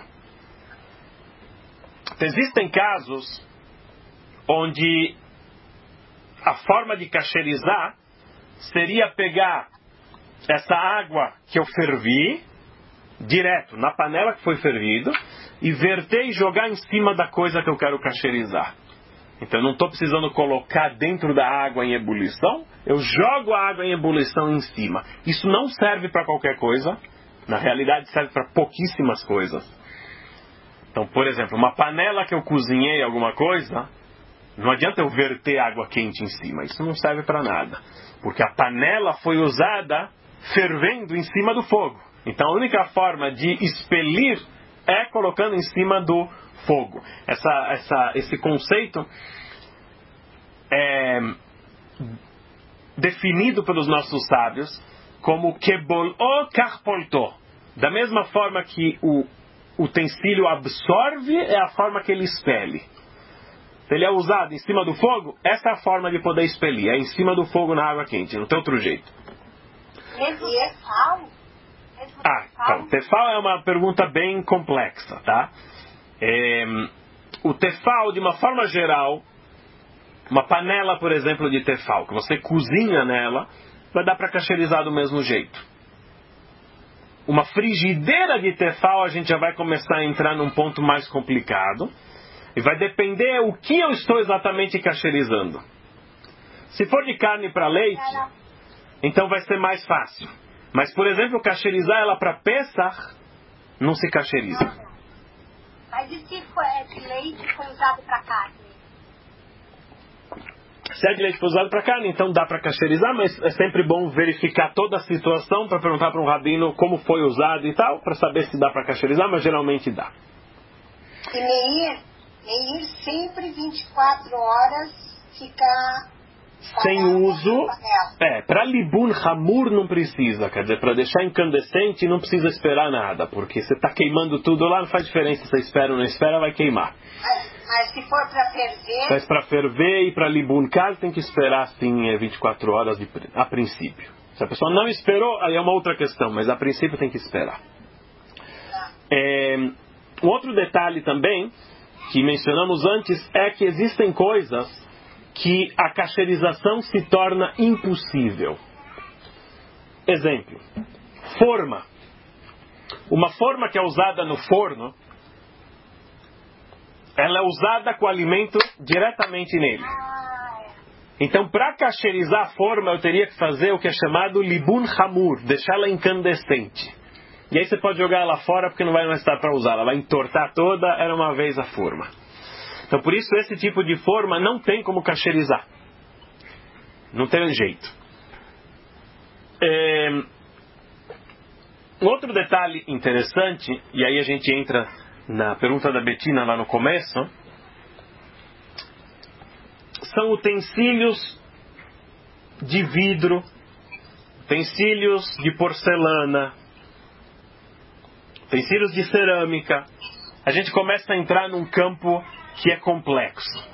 Speaker 1: Existem casos onde a forma de kasherizar seria pegar essa água que eu fervi, direto na panela que foi fervido, e verter e jogar em cima da coisa que eu quero kasherizar. Então eu não estou precisando colocar dentro da água em ebulição, eu jogo a água em ebulição em cima. Isso não serve para qualquer coisa, na realidade serve para pouquíssimas coisas. Então, por exemplo, uma panela que eu cozinhei alguma coisa, não adianta eu verter água quente em cima, isso não serve para nada. Porque a panela foi usada fervendo em cima do fogo. Então a única forma de expelir é colocando em cima do fogo. Essa, essa, esse conceito é definido pelos nossos sábios como kebol o karpolto. Da mesma forma que o utensílio absorve, é a forma que ele expele. Se ele é usado em cima do fogo, essa é a forma de poder expelir. É em cima do fogo na água quente, não tem outro jeito.
Speaker 3: Mesmo tefal?
Speaker 1: Ah, então, tefal é uma pergunta bem complexa, tá? É, o tefal, de uma forma geral, uma panela, por exemplo, de tefal, que você cozinha nela, vai dar para kasherizar do mesmo jeito. Uma frigideira de tefal, a gente já vai começar a entrar num ponto mais complicado. E vai depender o que eu estou exatamente kasherizando. Se for de carne para leite, então vai ser mais fácil. Mas, por exemplo, kasherizar ela para Pesach, não se kasheriza.
Speaker 3: Mas e se for de leite foi usado para carne?
Speaker 1: Se é de leite foi usado para carne, então dá para kasherizar, mas é sempre bom verificar toda a situação para perguntar para um rabino como foi usado e tal, para saber se dá para kasherizar, mas geralmente dá.
Speaker 2: E Meir, Meir sempre vinte e quatro horas ficar
Speaker 1: sem uso. É, para libun hamur não precisa, quer dizer, para deixar incandescente não precisa esperar nada, porque você está queimando tudo lá, não faz diferença se você espera ou não espera, vai queimar.
Speaker 2: Mas, mas se for para ferver...
Speaker 1: Mas para ferver e para libun kal tem que esperar assim vinte e quatro horas de, a princípio. Se a pessoa não esperou, aí é uma outra questão, mas a princípio tem que esperar. É, um outro detalhe também, que mencionamos antes, é que existem coisas que a kasherização se torna impossível. Exemplo, forma. Uma forma que é usada no forno, ela é usada com o alimento diretamente nele. Então, para kasherizar a forma, eu teria que fazer o que é chamado libun hamur, deixá-la incandescente. E aí você pode jogar ela fora porque não vai mais estar para usar, ela vai entortar toda, era uma vez a forma. Então, por isso, esse tipo de forma não tem como kasherizar. Não tem jeito. É... Um outro detalhe interessante, e aí a gente entra na pergunta da Betina lá no começo, são utensílios de vidro, utensílios de porcelana, utensílios de cerâmica. A gente começa a entrar num campo que é complexo.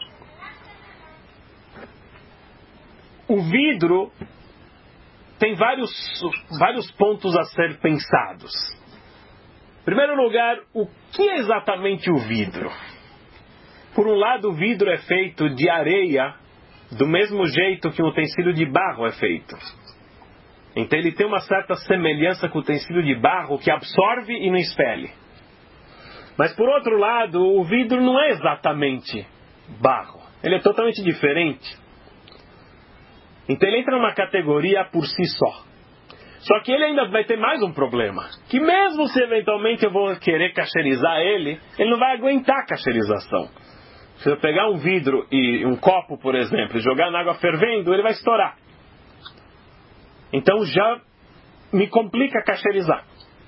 Speaker 1: O vidro tem vários, vários pontos a ser pensados. Em primeiro lugar, o que é exatamente o vidro? Por um lado, o vidro é feito de areia, do mesmo jeito que um utensílio de barro é feito. Então ele tem uma certa semelhança com o utensílio de barro que absorve e não expele. Mas por outro lado, o vidro não é exatamente barro. Ele é totalmente diferente. Então ele entra numa categoria por si só. Só que ele ainda vai ter mais um problema. Que mesmo se eventualmente eu vou querer kasherizar ele, ele não vai aguentar a kasherização. Se eu pegar um vidro e um copo, por exemplo, e jogar na água fervendo, ele vai estourar. Então já me complica kasherizar.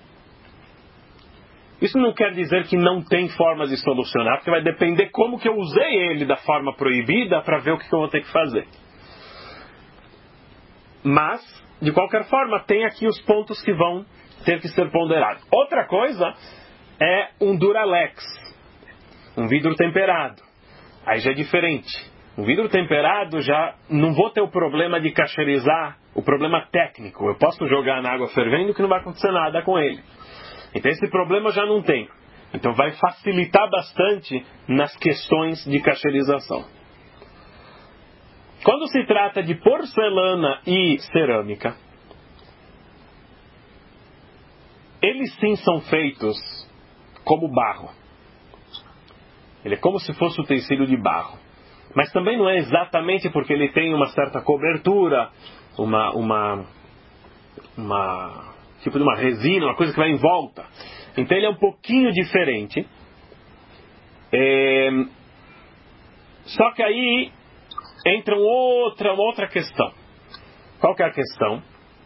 Speaker 1: Isso não quer dizer que não tem formas de solucionar, porque vai depender como que eu usei ele da forma proibida para ver o que eu vou ter que fazer. Mas, de qualquer forma, tem aqui os pontos que vão ter que ser ponderados. Outra coisa é um Duralex, um vidro temperado. Aí já é diferente. Um vidro temperado já não vou ter o problema de cacherizar, o problema técnico. Eu posso jogar na água fervendo que não vai acontecer nada com ele. Então esse problema eu já não tenho. Então vai facilitar bastante nas questões de cacherização. Quando se trata de porcelana e cerâmica, eles sim são feitos como barro. Ele é como se fosse utensílio de barro. Mas também não é exatamente porque ele tem uma certa cobertura, uma, uma, uma tipo de uma resina, uma coisa que vai em volta. Então ele é um pouquinho diferente. É... Só que aí entra outra, uma outra questão. Qual que é a questão?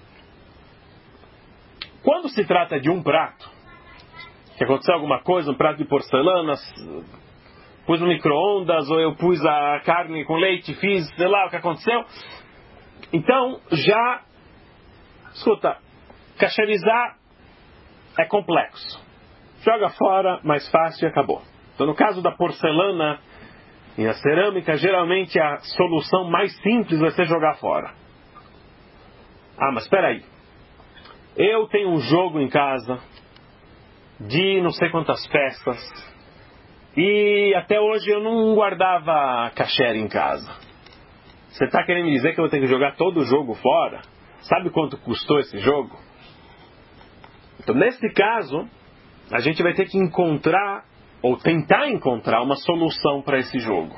Speaker 1: Quando se trata de um prato, que aconteceu alguma coisa, um prato de porcelana, pus no micro-ondas, ou eu pus a carne com leite, fiz, sei lá o que aconteceu. Então, já, escuta, cacherizar é complexo. Joga fora, mais fácil e acabou. Então, no caso da porcelana e a cerâmica, geralmente a solução mais simples vai ser jogar fora. Ah, mas espera aí. Eu tenho um jogo em casa de não sei quantas peças e até hoje eu não guardava cachere em casa. Você está querendo dizer que eu vou ter que jogar todo o jogo fora? Sabe quanto custou esse jogo? Então, nesse caso, a gente vai ter que encontrar, ou tentar encontrar, uma solução para esse jogo.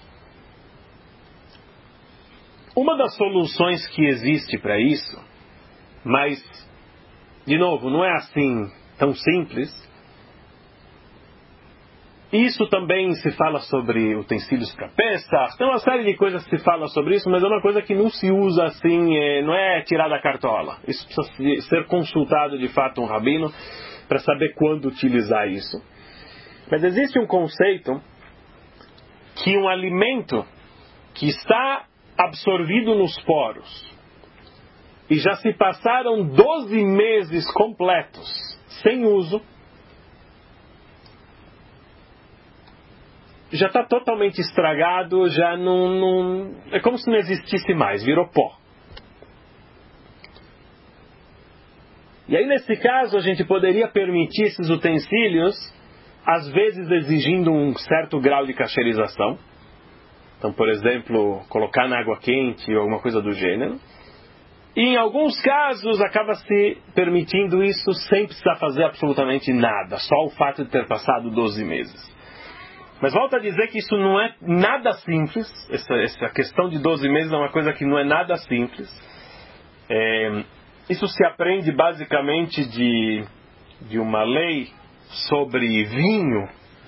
Speaker 1: Uma das soluções que existe para isso, mas, de novo, não é assim tão simples. Isso também se fala sobre utensílios para peças, tem uma série de coisas que se fala sobre isso, mas é uma coisa que não se usa assim, é, não é tirar da cartola. Isso precisa ser consultado de fato um rabino para saber quando utilizar isso. Mas existe um conceito que um alimento que está absorvido nos poros e já se passaram doze meses completos sem uso, já está totalmente estragado, já não, não... é como se não existisse mais, virou pó. E aí, nesse caso, a gente poderia permitir esses utensílios, às vezes exigindo um certo grau de cacherização. Então, por exemplo, colocar na água quente ou alguma coisa do gênero. E em alguns casos acaba se permitindo isso sem precisar fazer absolutamente nada, só o fato de ter passado doze meses. Mas volto a dizer que isso não é nada simples, essa, essa questão de doze meses é uma coisa que não é nada simples. É, isso se aprende basicamente de, de uma lei sobre vinho,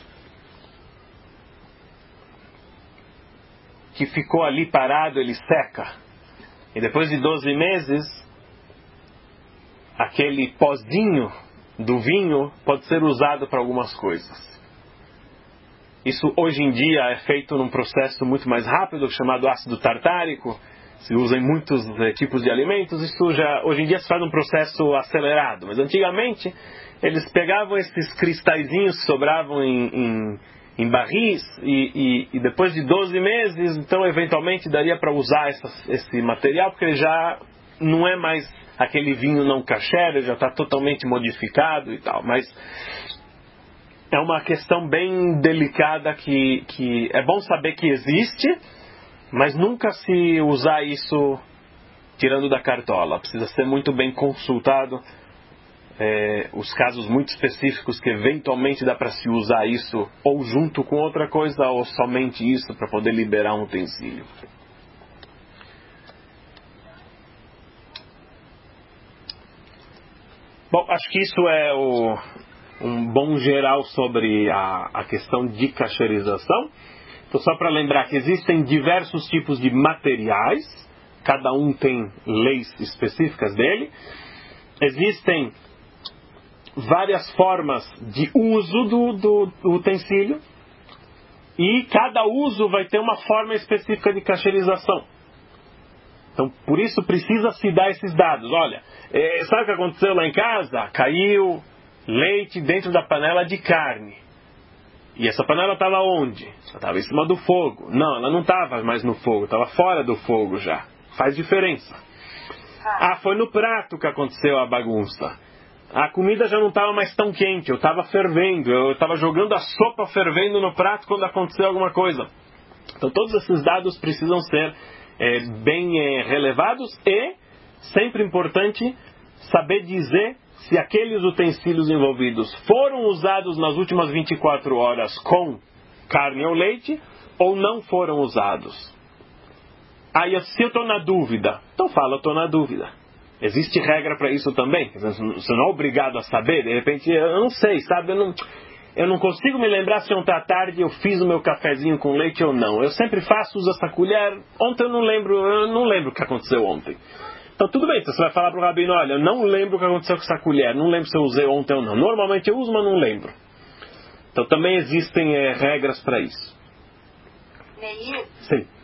Speaker 1: que ficou ali parado, ele seca. E depois de doze meses, aquele pozinho do vinho pode ser usado para algumas coisas. Isso hoje em dia é feito num processo muito mais rápido, chamado ácido tartárico. Se usa em muitos eh, tipos de alimentos. Isso já, hoje em dia se faz um processo acelerado. Mas antigamente, eles pegavam esses cristalzinhos que sobravam em, em, em barris e, e, e depois de doze meses, então eventualmente daria para usar essa, esse material, porque ele já não é mais aquele vinho não kasher, já está totalmente modificado e tal. Mas é uma questão bem delicada que, que é bom saber que existe, mas nunca se usar isso tirando da cartola. Precisa ser muito bem consultado, é, os casos muito específicos que eventualmente dá para se usar isso ou junto com outra coisa ou somente isso para poder liberar um utensílio. Bom, acho que isso é o... um bom geral sobre a, a questão de cacherização. Então, só para lembrar que existem diversos tipos de materiais, cada um tem leis específicas dele. Existem várias formas de uso do, do, do utensílio e cada uso vai ter uma forma específica de cacherização. Então, por isso precisa se dar esses dados. Olha, é, sabe o que aconteceu lá em casa? Caiu leite dentro da panela de carne. E essa panela estava onde? Ela estava em cima do fogo. Não, ela não estava mais no fogo, estava fora do fogo já. Faz diferença. Ah, foi no prato que aconteceu a bagunça. A comida já não estava mais tão quente, eu estava fervendo, eu estava jogando a sopa fervendo no prato quando aconteceu alguma coisa. Então todos esses dados precisam ser é, bem é, relevados e, sempre importante, saber dizer se aqueles utensílios envolvidos foram usados nas últimas vinte e quatro horas com carne ou leite ou não foram usados. Aí, se eu estou na dúvida, então fala, eu estou na dúvida. Existe regra para isso também? Você não é obrigado a saber, de repente, eu não sei, sabe? Eu não, eu não consigo me lembrar se ontem à tarde eu fiz o meu cafezinho com leite ou não. Eu sempre faço, uso essa colher, ontem eu não lembro, eu não lembro o que aconteceu ontem. Então tudo bem, você vai falar para o rabino, olha, eu não lembro o que aconteceu com essa colher, não lembro se eu usei ontem ou não. Normalmente eu uso, mas não lembro. Então também existem é, regras para isso.
Speaker 3: Meir,
Speaker 1: Sim.